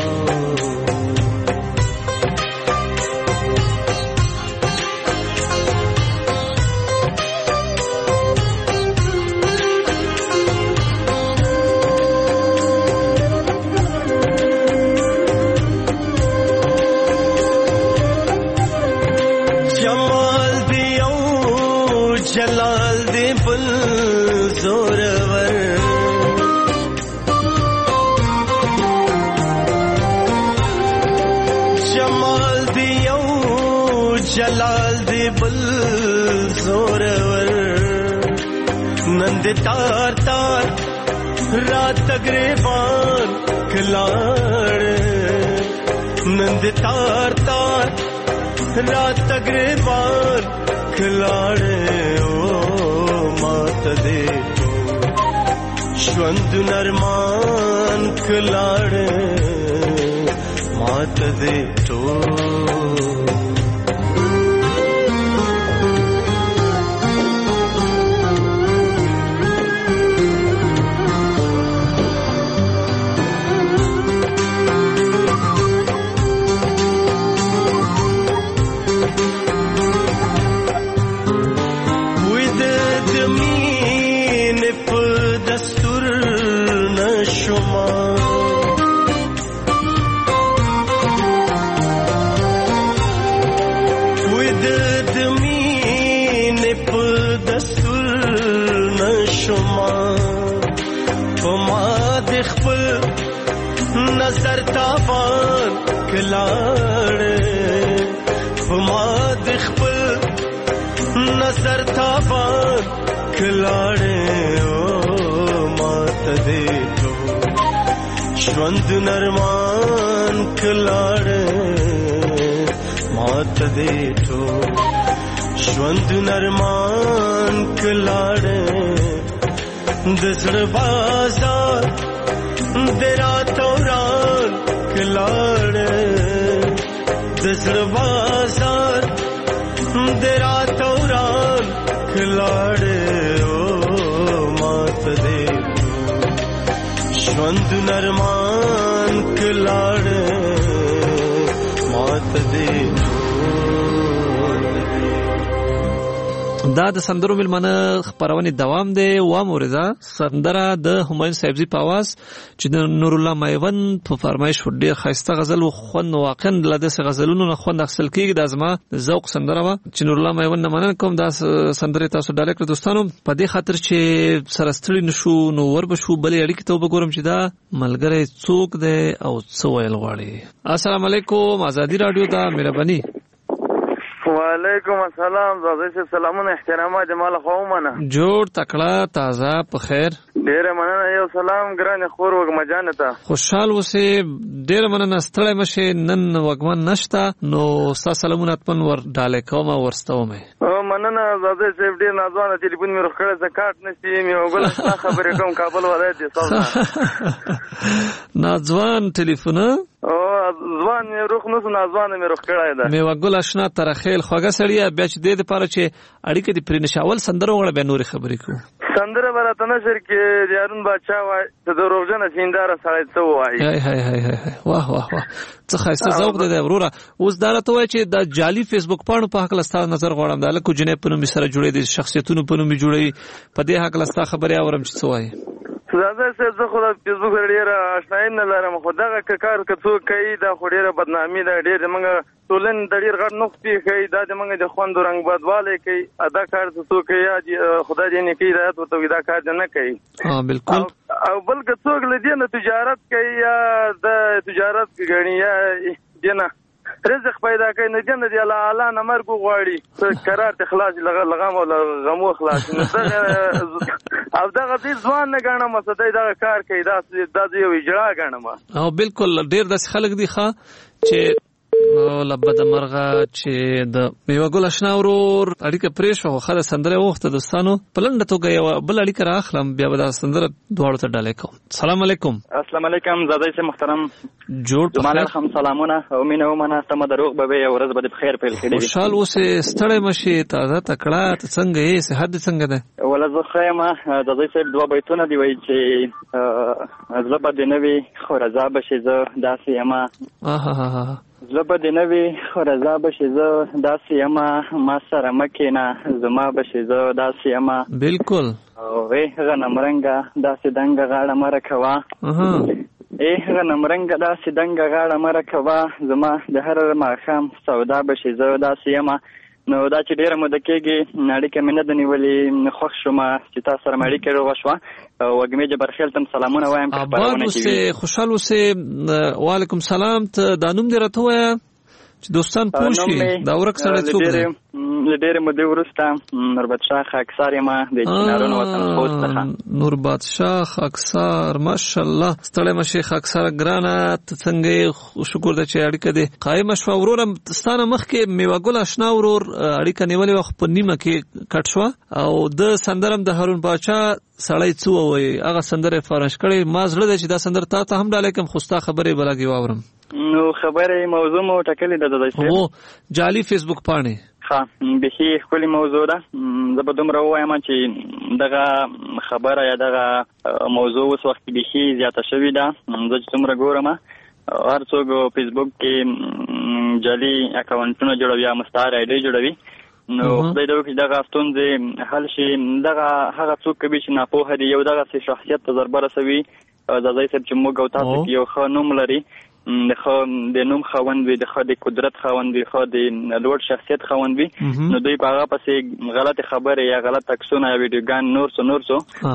जलाल दे बल जोरवर जमाल दियो जलाल दे बल जोरवर नंद तार तार रात तगरेबान खिलाड़ नंद तार तार रात तगरेबान खिलाड़े ओ मात दे तो श्वंद नरमान खिलाड़े मात दे तो नजर ताबान खिलाड़े फमाद खपल नजर ताबान खिलाड़े ओ मात दे तो श्वंद नरमान खिलाड़े मात दे तो श्वंद नरमान खिलाड़े दसड़ बाजार देरा तौरान खिलाड़े दसड़ बाजार देरा तौरान खिलाड़े ओ मात दे श्वंद नरमान खिलाड़े मात दे دا د سندرو ملمنه خبرونه دوام دی و مورزه سندره د همایون صاحبزی په आवाज چې د نور الله مایون په فرمایش ډیر خسته غزل و خون واقعا لده سه غزلونو نه خوند اخسل کیږي د ازما ذوق سندره و چې نور الله مایون نه مننه کوم دا سندره تاسو ډایرکټ دوستانو په دې خاطر چې سرستړي نشو نو ور بشو بلې اړیکې ته وګورم چې دا ملګری څوک دی او څه ویل غواړي. السلام علیکم آزادی رادیو ته مهرباني. وعلیکم السلام زازه سے سلامونه احترامات جمال خومنه جوړ تکړه تازه په خیر ډیره مننه یو سلام ګران خور وګ مجانته خوشحال وسه ډیره مننه ستړی مشه نن وګمن نشتا نو ستا سلامونه پن ور ډاله کوم ورستومه او مننه زازه سے ډیر نازوانه ټلیفون مې روخړه زکات نشي مې وګل خبرې کوم کابل ولایت دي صاحب نازوان ټلیفون او ځوان مې روخ نو نازوان مې روخ کړای دا مې وګل آشنا ترخیل خوګه سړیا بیا چې دې لپاره چې اړیکې دې پرې نشاول سندره وړه به نور خبرې کو سندره ورته نشر کې یارون بچا وای ته دروغجن سیندار سړی ته وای هاي هاي هاي هاي واه واه واه څه خاصه ذوق دې وروره اوس دا راته وای چې د جعلي فیسبوک پاڼو په حق لستا نظر غواړم دا له کو جنې په نوم سره جوړې دي شخصیتونو په نوم جوړې په دې حق لستا خبرې اورم چې څه وای زاده سه زه خو د فیسبوک ډیره آشنایی نه لرم خو دغه کار کڅو کوي دا خو ډیره بدنامي ده ډیر موږ ټولن د ډیر غټ نقطې کوي دا د موږ د خوند رنگ بدواله کوي ادا کار څه کوي خدای دې نه کوي راته تو دا کار نه کوي ها بالکل او بل کڅو لدی نه تجارت کوي یا د تجارت غنی یا دینه رزق پیدا کوي نه جن دی الله اعلی نه مرګ غواړي قرار اخلاص لغم او غمو اخلاص او دغه دې ځوان نه غاڼه مسدای دا کار کوي دا د یو اجرا غاڼه او بالکل ډیر د خلک دی ښا چې او لبد مرغه چې د میوه ګل آشنا ورور اړیکه پرې شو خو د سندره وخت دوستانو پلند توګه یو بل اړیکه راخلم بیا به د سندره دواړو ته ډالې کوم. السلام علیکم. السلام علیکم زادای سه محترم جوړ په زمانه هم سلامونه او مینه ومنه تم دروغ به یو ورځ به بخیر پیل کړي. خوشحال اوسه ستړی مشي تازه تکړه ته څنګه یې صحت څنګه ده؟ ولا زه خیمه د دې سه دوه بیتونه دی وای چې زلبه د نوی خورزا بشي زه داسې یما اها زلبه د نوی خورزا بشي زه داسې یما ما سره مکینا زما بشي زه داسې یما بالکل او وې غنم رنگا داسې دنګ غاړه مرکوا اها ای غنم رنگ داسې دنګ غاړه مرکوا زما د هر ماښام سودا بشي زه داسې یما. نو دا چې ډیره موده کېږي اړیکه مې نه ده نیولې خوښ شوم چې تاسو سره مې اړیکه روغه شوه. وږمې جبرخیل ته سلامونه وایم. آباد اوسې خوشحال اوسې. وعلیکم سلام. ته دا نوم دې راته ووایه چې دوستان پوه شي دا ورک سړی څوک دی؟ له ډېرې مودې وروسته نور بادشاه خاکسار یم د چنارونو وطن خوست څخه. نور بادشاه خاکسار ماشاءالله ستړی مه شې خاکساره ګرانه ته څنګه یې؟ شکر ده چې اړیکه دې قایمه شوه. وروره ستا نه مخکې میوه ګل آشنا ورور اړیکه نیولې وه خو په نیمه کې کټ شوه او د سندره هم د هارون باچا سړی څه ووایي هغه سندره یې فرش کړې. ما زړه دی چې دا سندره تا ته هم ډالۍ کړم خو ستا خبرې به لږې واورم. نو خبرې موضوع مو ټاکلې ده دادی صاحب؟ هو جعلي فیسبوک پاڼې. ښه بیخي ښکلې موضوع ده. زه به دومره ووایم چې دغه خبره یا دغه موضوع اوس وخت کې بیخي زیاته شوې ده. زه چې څومره ګورم هر څوک فیسبوک کې جعلي اکاونټونه جوړوي یا مستعار آی ډي جوړوي. نو خدای دې وکړي دغه ستونزې حل شي. دغه هغه څوک کوي چې ناپوهه دي یو دغسې شخصیت ته ضربه رسوي. ځاځی صاحب چې موږ او تاسو کې یو ښه نوم لري د ښه د نوم خاوند وي د ښه د قدرت خاوند وي ښه د لوړ شخصیت خاوند وي نو دوی په هغه پسې غلطې خبرې یا غلط عکسونه یا ویډیوګان نور څه نور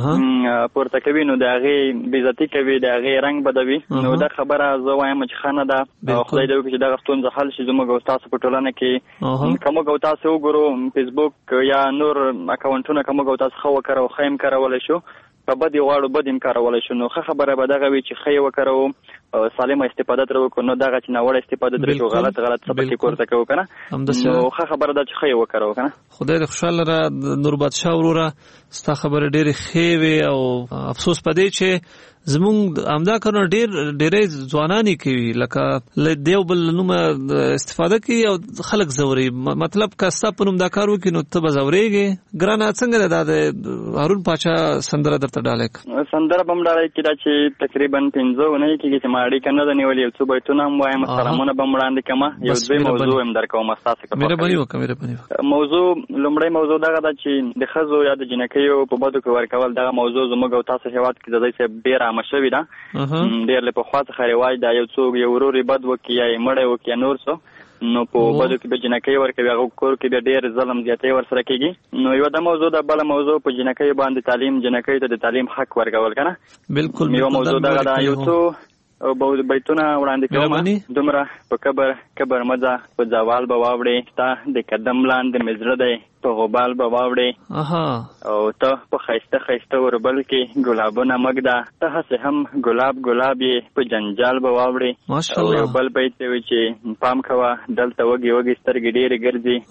څه پورته کوي نو د هغې بېعزتي کوي د هغې رنګ بدوي. نو دا خبره زه وایم چې ښه نه ده او خدای دې وکړي چې دغه ستونزه حل شي. زموږ او تاسو په ټولنه کې که موږ او تاسو وګورو فیسبوک یا نور اکاونټونه که موږ او تاسو ښه وکاروو ښه یې کارولی شو که بد یې غواړو بد یې کارولی شو نو ښه خبره به دغه وي چې ښه یې وکاروو سالمه استفاده ترې وکړو نو دغه چې ناوړه استفاده ترې کوو غلط غلط څه پکې پورته کوو که نه نو ښه خبره ده چې ښه یې وکاروو که نه. خدای دې خوشحاله لره نور بادشاه وروره ستا خبرې ډېرې ښې وې او افسوس په دی چې زمونږ همدا کارونه ډېر ډېری ځوانان یې کوي لکه له د یو بل نومه استفاده کوي او خلک ځوروي. مطلب که ستا په نوم دا کار وکړي نو ته به ځورېږې. ګرانه څنګه دی دا د هارون پاچا سندره درته ډالۍ کړه؟ سندره به هم ډالۍ کړي دا چې تقریبا پنځه اونۍ کېږي چې ما اړیکه نه ده نیولې. یو څو بیتونه هم وایم سلامونه به هم وړاندې کړمه. یو دوی موضوع هم در کوم ستاسو که مهرباني وکړه مهرباني وکړه. موضوع لومړی موضوع دغه ده چې د ښځو یا د جنکیو په بدو کې ورکول دغه موضوع زموږ او تاسو هېواد کې د دې صاحب ډېره عامه شوې ده. ډېر له پخوا څخه رواج دا یو څوک یو ورور یې بد وکړي یا یې مړی وکړي یا نور څه نو په بدو کې به جنکۍ ورکوي هغه کور کې بیا ډېر ظلم زیاتی ورسره کېږي. نو یوه دا موضوع ده. بله موضوع په جنکیو باندې تعلیم جنکیو ته د تعلیم حق ورکول که نه بالکل یوه موضوع دغه ده. یو څو بیتونه وړاندې کوم. دومره په کبر کبر مزه په زوال به واوړې ستا د قدم لاندې مې زړه دی په غبال به واوړې او ته په ښایسته ښایسته وربل کې ګلابونه مږده ته هسې هم ګلاب ګلاب یې په جنجال به واوړې. او یو بل بیت دی چې پام کوه دلته وږې وږې سترګې ډېرې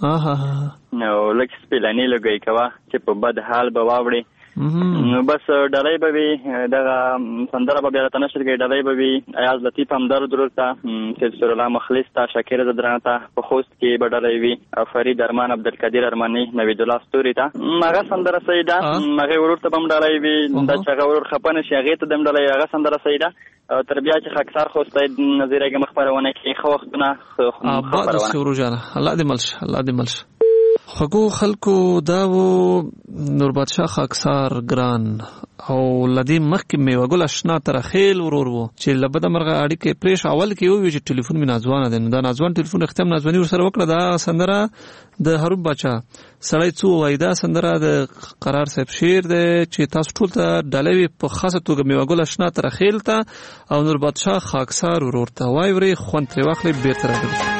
ګرځي او لږ سپېلني لږی کوه چې په بد حال به واوړې. نو بس ډالۍ به وي دغه سندره به بیا راته نشر کوي. ډالۍ به وي ایاز لطیف همدرد ورور ته سید سرالله مخلص ته شاکر زدرانه ته په خوست کې به ډالۍ وي فرید ارمان عبدالقدیر ارماني نوید الله ستوري ته هغه سندره صحیح ده. هغې ورور ته به هم ډالۍ وي دا چې هغه ورور خفه نه شي هغې ته د هم ډالۍ هغه سندره صحیح ده. تر بیا چې خاکسار خوستی نظیر اګم خپرونه کې ښه وختونه خپرونه ورور جانه الله دې مل شه الله دې مل شه. خوږو خلکو دا و نور بادشاه خاکسار ګران او لدې مخکې میوه ګل اشنا ترخیل ورور و چې له بده مرغه اړیکې پرېښ اول کې وویل چې ټلیفون مې ناځوانه دی نو دا ناځوان ټلیفون اختیام ناځواني ورسره وکړه. دا سندره د هارون باچا سړی څه ووایي دا سندره د قرار صاحب شعر دی چې تاسو ټول ته ډالۍ وي په خاصه توګه میوه ګل اشنا ترخیل ته او نور بادشاه خاکسار ورور ته وایي ورې خوند ترې واخلئ بېرته راګرځئ.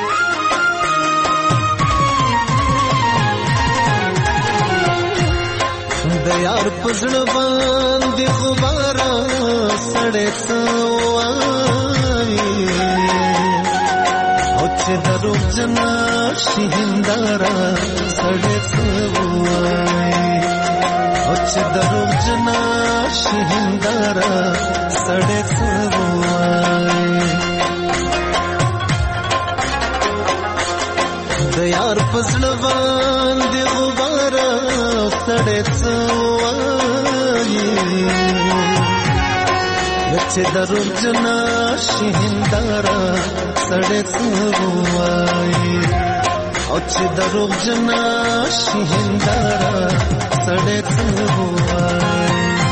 د یار پزړه باندې غباره سړې څه وایي او چې چې درو جنا شهندارا سړې سوای او چې درو جنا شهندارا سړې سوای د یار پسلوان دی غبار سړې سوای چې درو جنا شهندارا سړې سوای او چې درو جنا شهندارا سړې سوای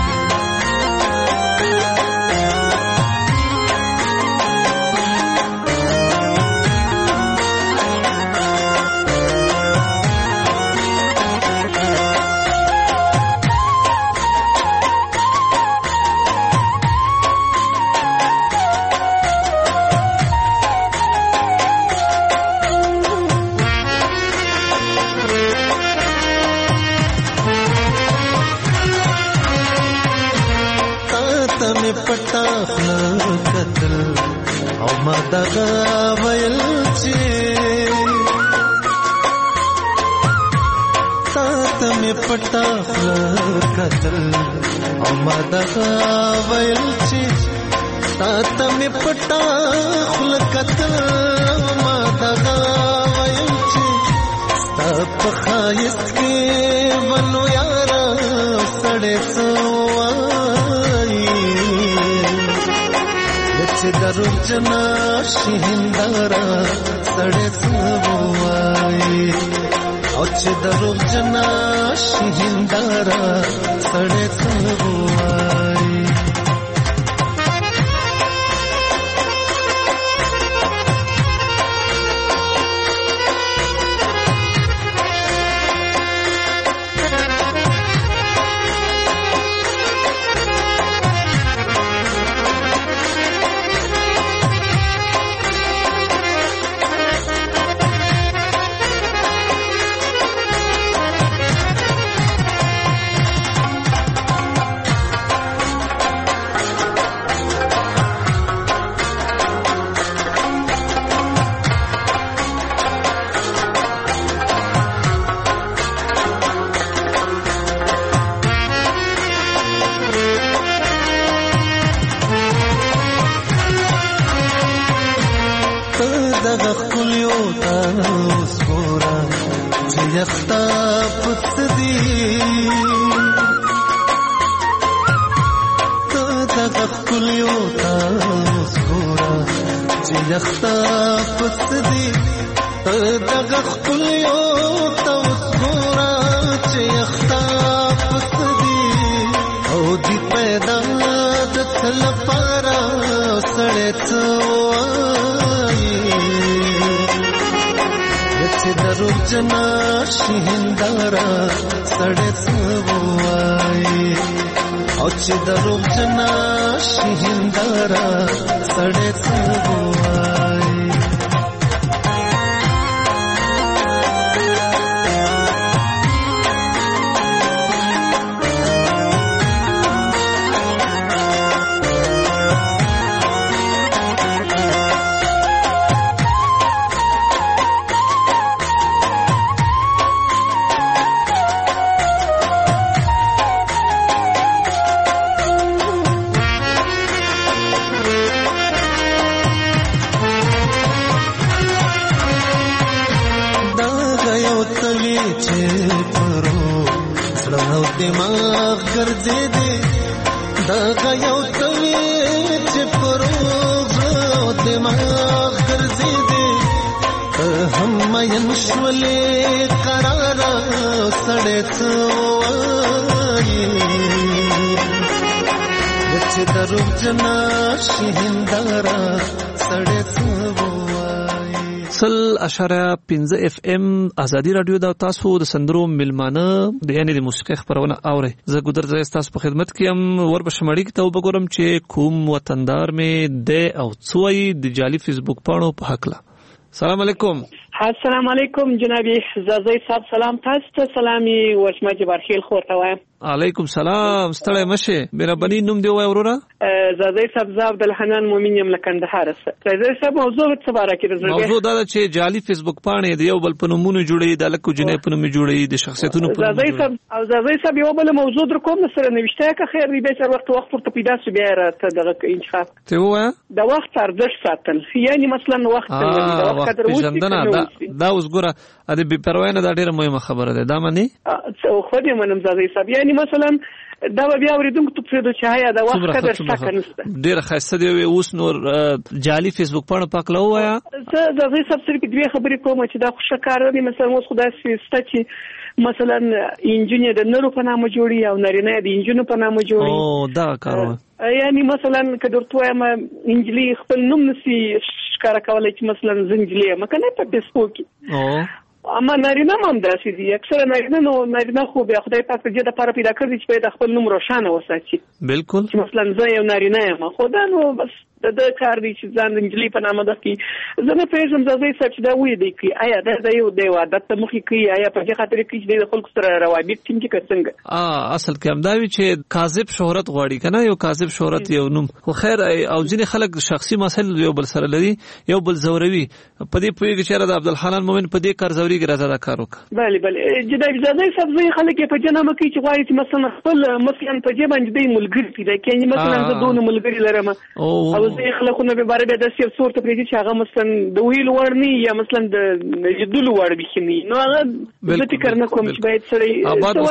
دغه ویل چې تاسو می پټا کتل او ما دغه ویل چې تاسو می پټا خل کتل او ما دغه ویل چې تاسو خایست کې ونو یار سړې سوای چې درو جنا شهندارا سړې سوای او چې درو جنا شهندارا سړې سوای سل اشاره پنځه اف ام ازادي رادیو دا تاسو د سندرو ملمانه د یعنی د موسیقي خبرونه اوري زه ګودر زې تاسو په خدمت کې هم ور بشمړی کې ته وګورم چې کوم وطندار می د او څوی د جالي فیسبوک پاڼو په حق لا سلام علیکم السلام علیکم جنابي زازي صاحب سلام تاسو ته سلامي ورشمه جبار خیل خورته وایم علیکم سلام ستړی مشه مهرباني نوم دی وای وروره زازي صاحب عبد الحنان مومن یم لکندهار سره زازي صاحب موضوع څه باره کې موضوع دا چې جعلي فیسبوک پاڼې د یو بل په نومونو جوړي د لکو جنې په نوم جوړي د شخصیتونو په زازي صاحب او زازي صاحب یو بل موضوع در کوم سره نوښته که خیر دی به وخت وخت ورته پیدا شي بیا راته دغه انتخاب ته وای د وخت ارزښت ساتل یعنی مثلا وخت د وخت قدر وځي دا اوس ګوره ا دې بي پرواينه دا ډیره مهمه خبره ده دا معنی خو دې منم زازي صاحب یعنی مثلا دا بیا اوریدونکو ته پرېدو چې هيا دا وخت قدر څه نشته ډیر خاصه دی اوس نور جعلي فیسبوک پاڼه پاکلو وایا زه د غي سب سره دوه خبرې کوم چې دا خوشا کار دی مثلا اوس خدای سي چې مثلا انجینر د نورو په نامه جوړي او نارینه د انجینر په نامه جوړي او دا کار یعنی مثلا کډورتوه ما انجلی خپل نوم نسی ښکارا کولای چې مثلا زنجلی مکنه په فیسبوک او اما نارینه هم داسې دي اکثره نارینه نو نارینه خو بیا خدای پاک دې د لپاره پیدا کړی چې په خپل نوم روښانه وساتي بالکل چې مثلا زه یو نارینه یم خو دا نو بس د کار دی چې ځان انجلی په نامه دکی زه نه پېژنم زه یې چې دا وې دی کی آیا دا د یو دی عادت ته مخې کی آیا په دې خاطر کې د خلکو سره روابط ټینګ کې څنګه ا اصل کې همداوی چې کاذب شهرت غواړي کنه یو کاذب شهرت یو نوم خو خیر او ځینې خلک شخصي مسایل یو بل سره لري یو بل زوروي په دې پوهیږي چې د عبدالحنان مومن په دې کار زوري راځه دا کار وکړه بله بله جدا بزاده سبزی خلک په جنامه کې چې غواړي چې مثلا خپل مثلا په دې باندې د ملګری پیدا کړي مثلا زه دونه ملګری لرم او زه خلکو باره به د سیف صورت پرې چې هغه مثلا د ویل ورني یا مثلا د لیدلو ور بخني نو هغه د فکر نه کوم چې باید سره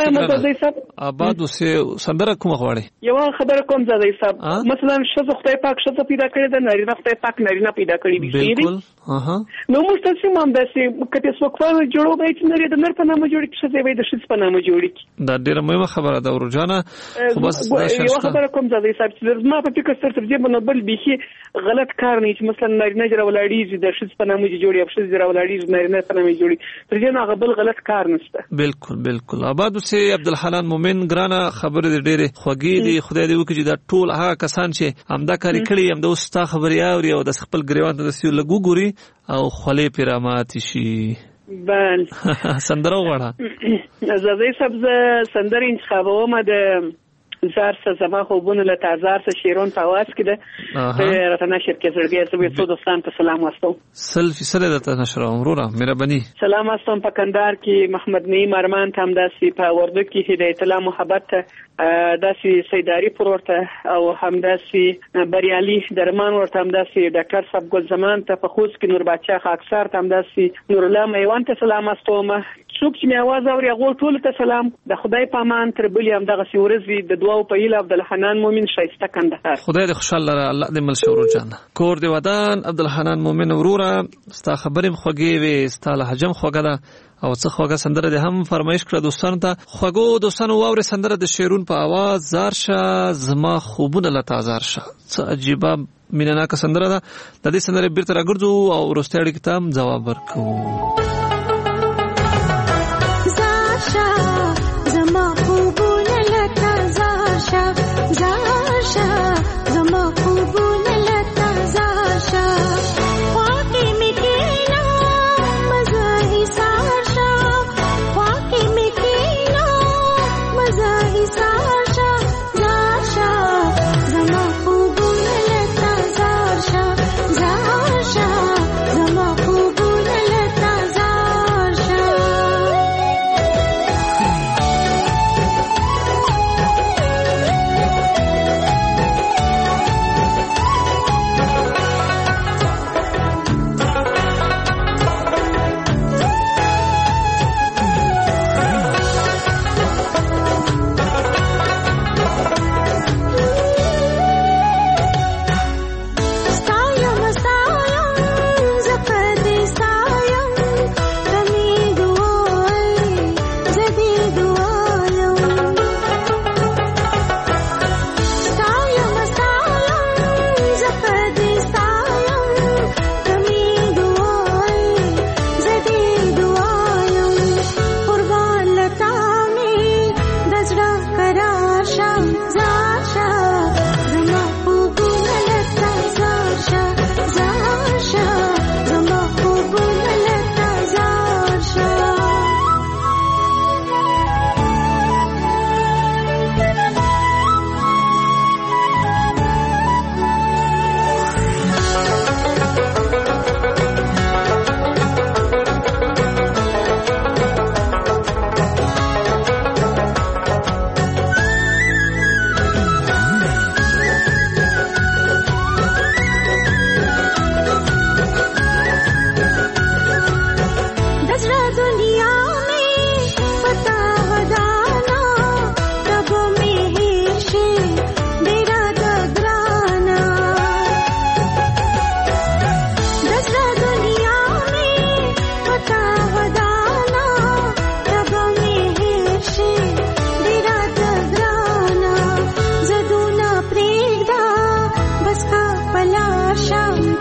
آباد آباد اوسه سندره کوم غواړي یو خبره کوم زادای صاحب مثلا شذ خدای پاک شذ پیدا کړی د نارینه خدای پاک نارینه پیدا کړی دي بالکل اها نو مستسیم هم داسې کته سوکوان جوړو به چې نری د نر په نامه جوړی چې زوی د شذ په نامه جوړی دا ډیره مهمه خبره ده ورجانه خو بس یو خبره کوم زادای صاحب چې ما په فکر سره ترجمه نه بل بيخي غلط کار نه چې مثلا نارینه جوړ ولاړی د شذ په نامه جوړي او شذ جوړ ولاړی نارینه په نامه جوړي تر دې نه غبل غلط کار نشته بالکل بالکل آباد سي عبدالحنان مومن ګرانه خبره ډېره خوږی دي خدای دې وکړي دا ټول هغه کسان چې همدا کاری کړی هم د اوستا خبري اوري او د خپل ګریوان د سیو لګو ګوري او خولې پیرامات شي بل سندره وړه زازي سبز سندره انتخابوم د زار سه زما خوبونه له تازار سه شیرون په आवाज کې ده په راتنه شرکت زړګي سه به دوستان ته سلام واستو سل فیصد ده نشره امروره مهرباني سلام واستم په کندهار کې محمد نعیم ارمان ته هم داسي په وردو کې هدایت الله محبت داسي سیداری پر ورته او هم داسي بریالي درمان ورته هم داسي ډاکټر صاحب ګل زمان ته په خوست کې نور بچا خاکسار ته هم داسي نور الله میوان ته سلام واستم څوک چې می आवाज اوري هغه ټول ته سلام د خدای په امان تر بل هم دغه سیورزي د دعا په ایله عبدالحنان مومن شایسته کندهار خدای دې خوشاله لره الله دې مل شورو جان کور دی ودان عبدالحنان مومن وروره ستا خبرم خوږی وي ستا لهجم خوږه ده او څه خوږه سندره ده هم فرمایش کړه دوستانو ته خوږو دوستانو واوري سندره د شیرون په आवाज زارشه زما خوبونه لتازار شه څه عجیبه مینناکه سندره ده د دې سندره بیرته راګرځو او روستاړي کتاب جواب ورکو زما خوبونه لتا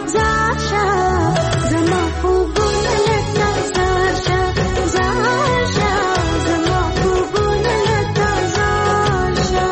زاشا زما خوبونه لتا زاشا زاشا زما خوبونه لتا زاشا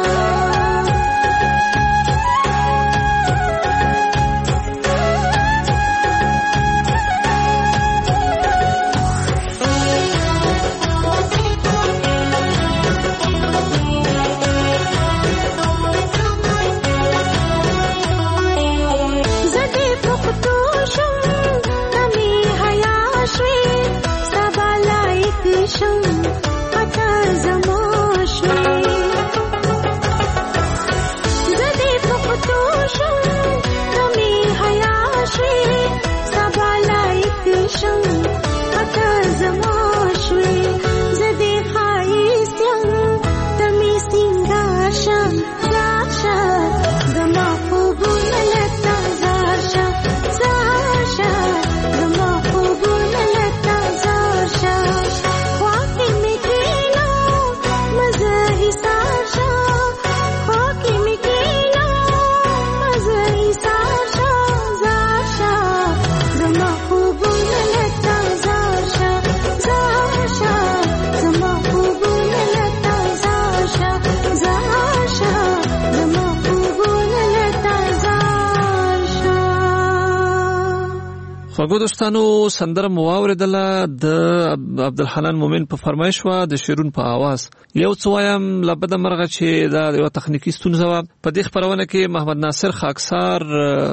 خو دوستانو سندره مواوردله د عبدالحنان مومن په فرمایش وا د شیرون په आवाज یو څوایم لبد مرغه چې دا یو تخنیکی ستونزه و په دې خبرونه کې محمد ناصر خاکسار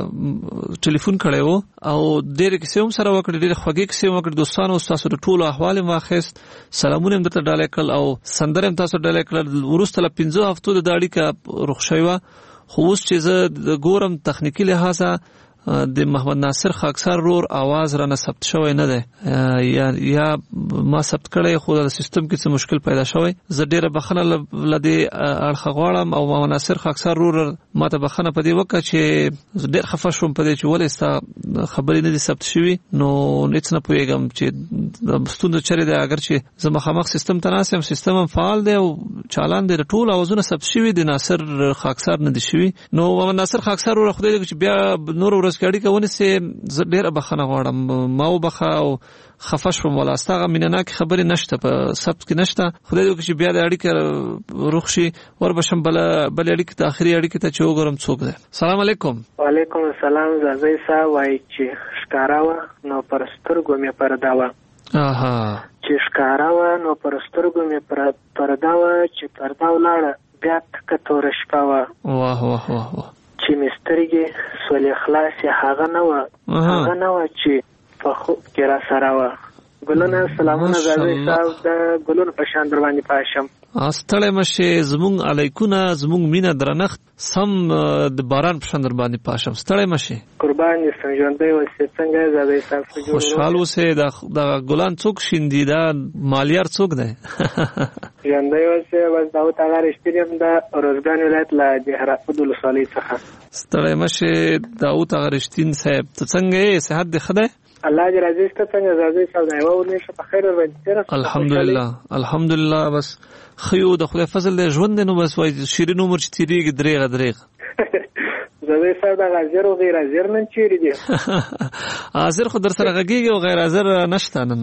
ټلیفون کړی وو او ډېر کیسې هم سره وکړې ډېر خوږې کیسې هم وکړې دوستانو تاسو د ټولو احوال واخیست سلامونه هم درته ډالې کړل او سندره هم تاسو ډالې کړل ورسته ل پنځه هفتو د اړیکه رخ شوی و خو اوس چې زه ګورم تخنیکی لحاظه د محمد ناصر خاکسار رور आवाज را نه ثبت شوی نه ده یا یا ما ثبت کړی خو د سیستم کې څه مشکل پیدا شوی زه ډیره بخنه لدی اړخ غواړم او محمد ناصر خاکسار رور ما ته بخنه پدې وکړه چې ډیر خفه شوم پدې چې ولې ستا خبرې نه دي ثبت شوی نو هیڅ نه پوهیږم چې د ستوند چره ده اگر چې زما مخامخ سیستم تناسب سیستم هم فعال دی او چالان دی ټول اوازونه ثبت شوی د ناصر خاکسار نه دي شوی نو محمد ناصر خاکسار رور خدای دې چې بیا نور ورسکړی کوونه سه ډیره بخنه غواړم ما وبخه او خفه شوم ولا ستغه میننه کې خبرې نشته په ثبت کې نشته خدای دې چې بیا د اړیکه رخصي ور بشم بل بل اړیکه ته اخري اړیکه ته چوغرم څوک ده السلام علیکم وعلیکم السلام زازای سا وای چې ښکاراوه نو پرسترګو مې پرداوه اها چې ښکاراوه نو پرسترګو مې پرداوه چې پردا ولاړه بیا تک تور شپاوه واه واه واه چې مسترګې سولې خلاصې هغه نه و هغه نه و چې په خوب کې را سره و ګلونه سلامونه زاوی صاحب د ګلونو په شان در باندې پاشم استړی مشه زمونږ علیکونه زمونږ مینا درنخت سم د باران په شان در باندې پاشم ستړی مشه قربان دې څنګه وسې څنګه زاوی صاحب خوشحال اوسې د ګلان څوک شیندي دا مالیار څوک دی ژوندۍ اوسې بس داوود هغه رښتینیم د روزګان ولایت له جهرافود ولسوالۍ څخه ستړی مشه داوود هغه رښتین صاحب ته څنګه یې صحت دې ښه دی الله دې راضي ست څنګه زاوی صاحب دا یو نشه په خیر ورته الحمدلله الحمدلله بس خيو د خدای فضل له ژوند نو بس وای شیرین عمر چې تیریږي دریغه دریغه زاوی صاحب دا غیر او غیر حاضر نن چیرې دي حاضر خو در سره غږیږي او غیر حاضر نشته نن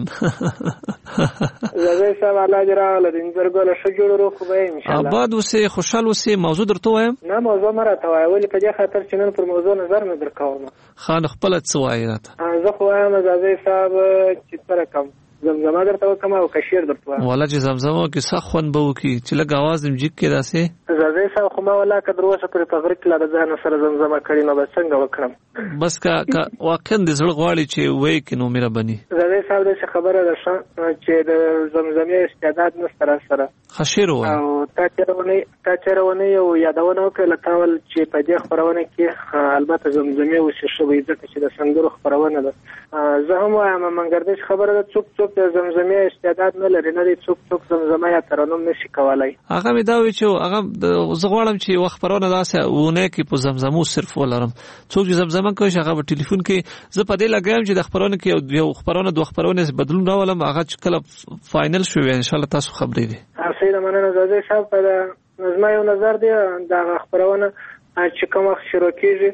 زاوی صاحب الله دې راول دې زرګول شو جوړو خو به ان شاء الله آباد اوسه خوشحال اوسه موضوع درته وایم نه موضوع مرته وای ولې په دې خاطر چې نن پر موضوع نظر نه درکوم خان خپل څه وای راته زه خو وایم زاوی صاحب چې تر کوم زمزمه درته کوم او کشیر درته وایم ولا چې زمزمه کې سخون به وکي چې لږ आवाज هم جګ کې داسې زاوی صاحب خو ما ولا کدروسه پر په غریق لا ځان سره زمزمه کړی نو بس څنګه وکړم بس کا واقعا د زړه غواړي چې وای کې نو میرا بني زاوی صاحب د خبره ده چې د زمزمه استعداد نستر سره خشیر وای او تا چرونه تا چرونه یو یادونه وکړه تاول چې په دې خبرونه کې البته زمزمه وسه شوې ځکه چې د سندرو خبرونه ده زه هم وایم منګردش خبره ده څوک څوک د زمزمه استعداد نه لري نه څوک څوک زمزمه یا ترنم نشي کولای هغه می دا وی چې هغه زغړم چې وخت پرونه داسه ونه کې په زمزمو صرف ولرم څوک زمزمه کوي هغه په ټلیفون کې زه په دې لګایم چې د خبرونه کې یو خبرونه دوه خبرونه بدلون راولم هغه کله فائنل شوی ان شاء الله تاسو خبرې دي سیده مننه زاده صاحب په نظم یو نظر دی دا خبرونه چې کوم شروع کیږي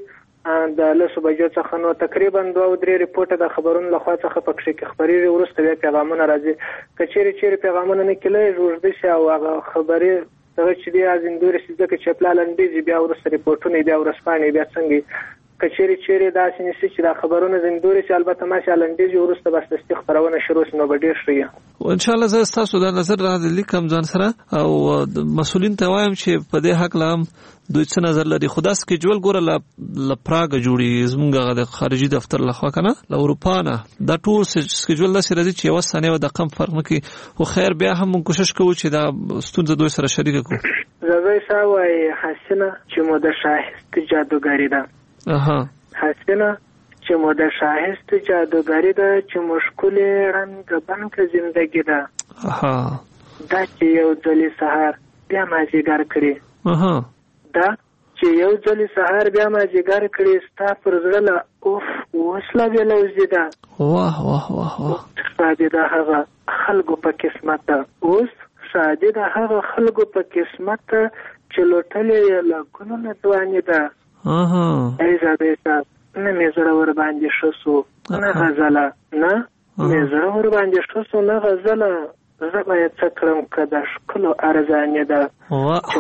د لسو بجو څخه نو تقریبا دوه او درې ریپورټه د خبرونو لخوا څخه پکښې کې خبرېږي، وروسته بیا پیغامونه راځي. که چیرې چیرې پیغامونه نه کیلای اوږده شي او هغه خبرې دغه چې دی ازندورې شي ځکه چې پلا لنډیږي، بیا وروسته ریپورټونه بیا ورځپاڼې بیا څنګه که چیرې چیرې داسې نیسي چې دا خبرونه زندورې شي، البته ماشي لنډیږي، وروسته بس دستي خپرونه شروع شي نو به ډېر ښه وي. انشاءالله زه ستاسو دا نظر را لیکم ځان سره او مسؤلین ته وایم چې په دې هکله هم دوی څه نظر لري. خو دا سکیجول ګوره له پراګه جوړېږي زموږ هغه د خارجي دفتر لخوا که نه له اروپا نه دا ټول سکیجول داسې راځي چې یوه ثانیه به دقه هم فرق نه کوي. خو خیر بیا هم موږ کوشش کوو چې دا ستونزه دوی سره شریکه کړو. زوی صاحب وایي حسینه چې مو د شایست جادوګري ده. اها حسینه چې مو د شایست جادوګري ده، چې مو ښکلې رنګبنکه زندګي ده. اها دا چې یو ځلې سهار بیا مازدیګر کړي. اها دا چې یو ځلې سهار بیا مازدیګر کړي، ستا پر زړه له اوف اوس لا بیا لوزي ده. واه واه واه واه شادي د هغه خلکو په قسمت ده، اوس شادي د هغه خلکو په قسمت ده چې لوټلې یې له ګلو نه ځواني ده. اها ای زادی صاحب نه مې زړه ور باندې ښه سو نه غزله، نه مې زړه ور باندې ښه سو نه غزله، زه به یې څه کړم که د ښکلو ارزاني ده چې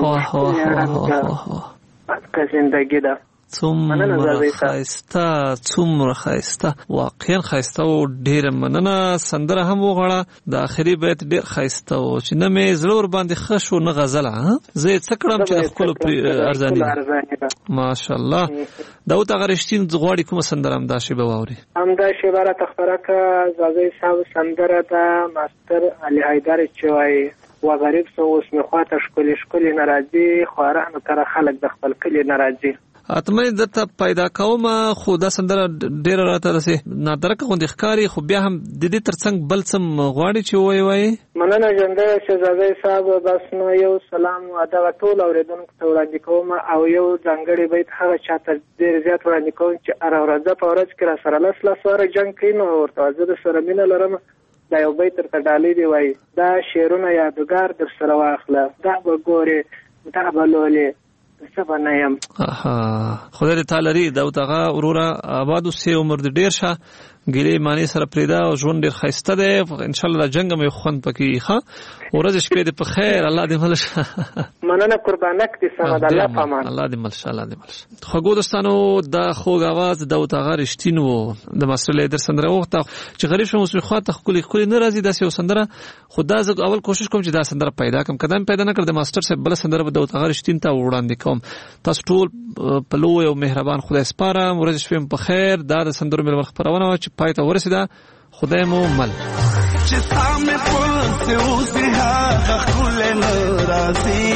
که زندګي ده. څومره ښایسته څومره ښایسته واقعا ښایسته و. ډېره مننه. سندره هم وغواړه د آخري بیت ډېر ښایسته و چې نه مې زړه ور باندې ښه شو نه غزله. زه یې څه کړم چې د ښکلو ارزاني ده. ماشاءالله. داود هغه رښتین غواړي کومه سندره همدا شیبه واوري؟ همدا شیبه راته خپره کړه زازی صاحب. سندره ده ماستر علي حیدر چې وایي و غریب سو اوس مې خواته ښکلې ښکلې نه راځي، خوارانو کره خلک د خپل کلي نه راځي. اتمنې درته پیدا کوم خو دا سندره ډېره راته داسې نادرکه غوندې ښکاري، خو بیا هم د دې تر څنګ بل څه غواړي چې ووایي وایي؟ مننه ژوندی شهزادی صاحب. بس نو یو سلام دغه ټول اورېدونکو ته وړاندې کوم او یو ځانګړی بیت هغه چا ته ډېر زیات وړاندې کوم چې هره ورځ په ورځ کې را سره لس لس واره جنګ کوي نو ورته زه د سره مینه لرم. دا یو بیت درته ډالۍ دی وایي دا شعرونه یادګار در سره واخله، دا به ګورې دا به لولې سبا نه یم. خدای دې تعالی لري داود هغه وروره آباد اوسې، عمر دې ډېر شه، ګیلې معنی سره پرېږده او ژوند ډېر ښایسته دی. انشاءالله دا جنګ هم یو خوند پکې ښه. ورځ شپې دې په خیر، الله دې مل شه. مننه قربانک دې سمه ده. الله پامان. الله دې مل شه الله دې مل شه. خوږو دوستانو دا خوږ اواز داود هغه رښتین و د ماستر لیدر سندره وخته چې غریب شم اوس مې خواته ښکلې ښکلې نه راځي داسې یو سندره. خو دا زه اول کوشش کوم چې دا سندره پیدا کړم، که دا مې پیدا نه کړ د ماستر صاحب بله سندره به داود هغه رښتین ته وړاندې کوم. تاسو ټول په لوی او مهربان خدای سپارم. ورځ شپې په خیر. دا د سندرو مې خپرونه وه چې پای ته ورسېده. خدای مو مل. چې سامې پوسې اوسې هغه ښکلې نه راځي،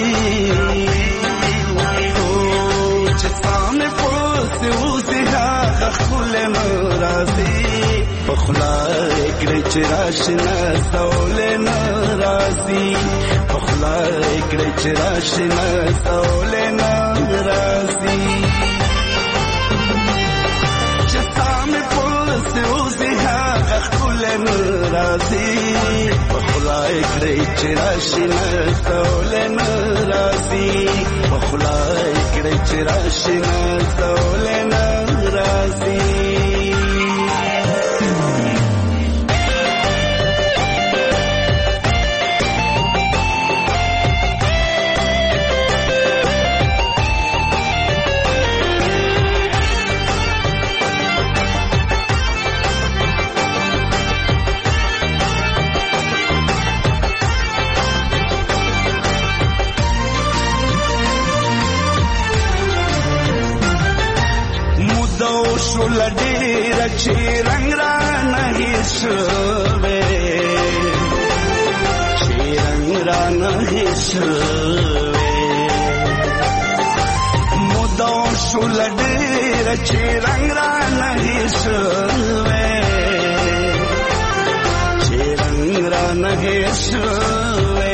چې سامې پوسې اوسې هغه ښکلې نه راځي، په خوله یې کړې چې راشي نه سولې نه راځي، په خوله یې کړې چې راشي نه سولې نه راځي، چې سامې پوسې اوسې هغه ښکلې نه راځي، په خوله یې کړې چې راشي نه سولې نه راځي، په خوله یې کړې چې راشي نه سولې نه راځي. لډېر چې رنگ را نه هېڅ شوی، چې رنگ را نه هېڅ شوی، موده شو لډېر چې رنگ را نه هېڅ شوی، چې رنگ را نه هېڅ شوی،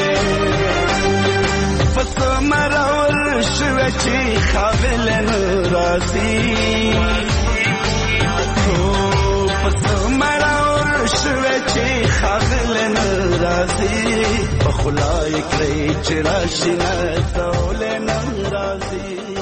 پس مرور شوی چې خاغل نه راځي، شوی چې خاغل نه راځي، په خوله یې کړې چې راشي نه سولې نه راځي.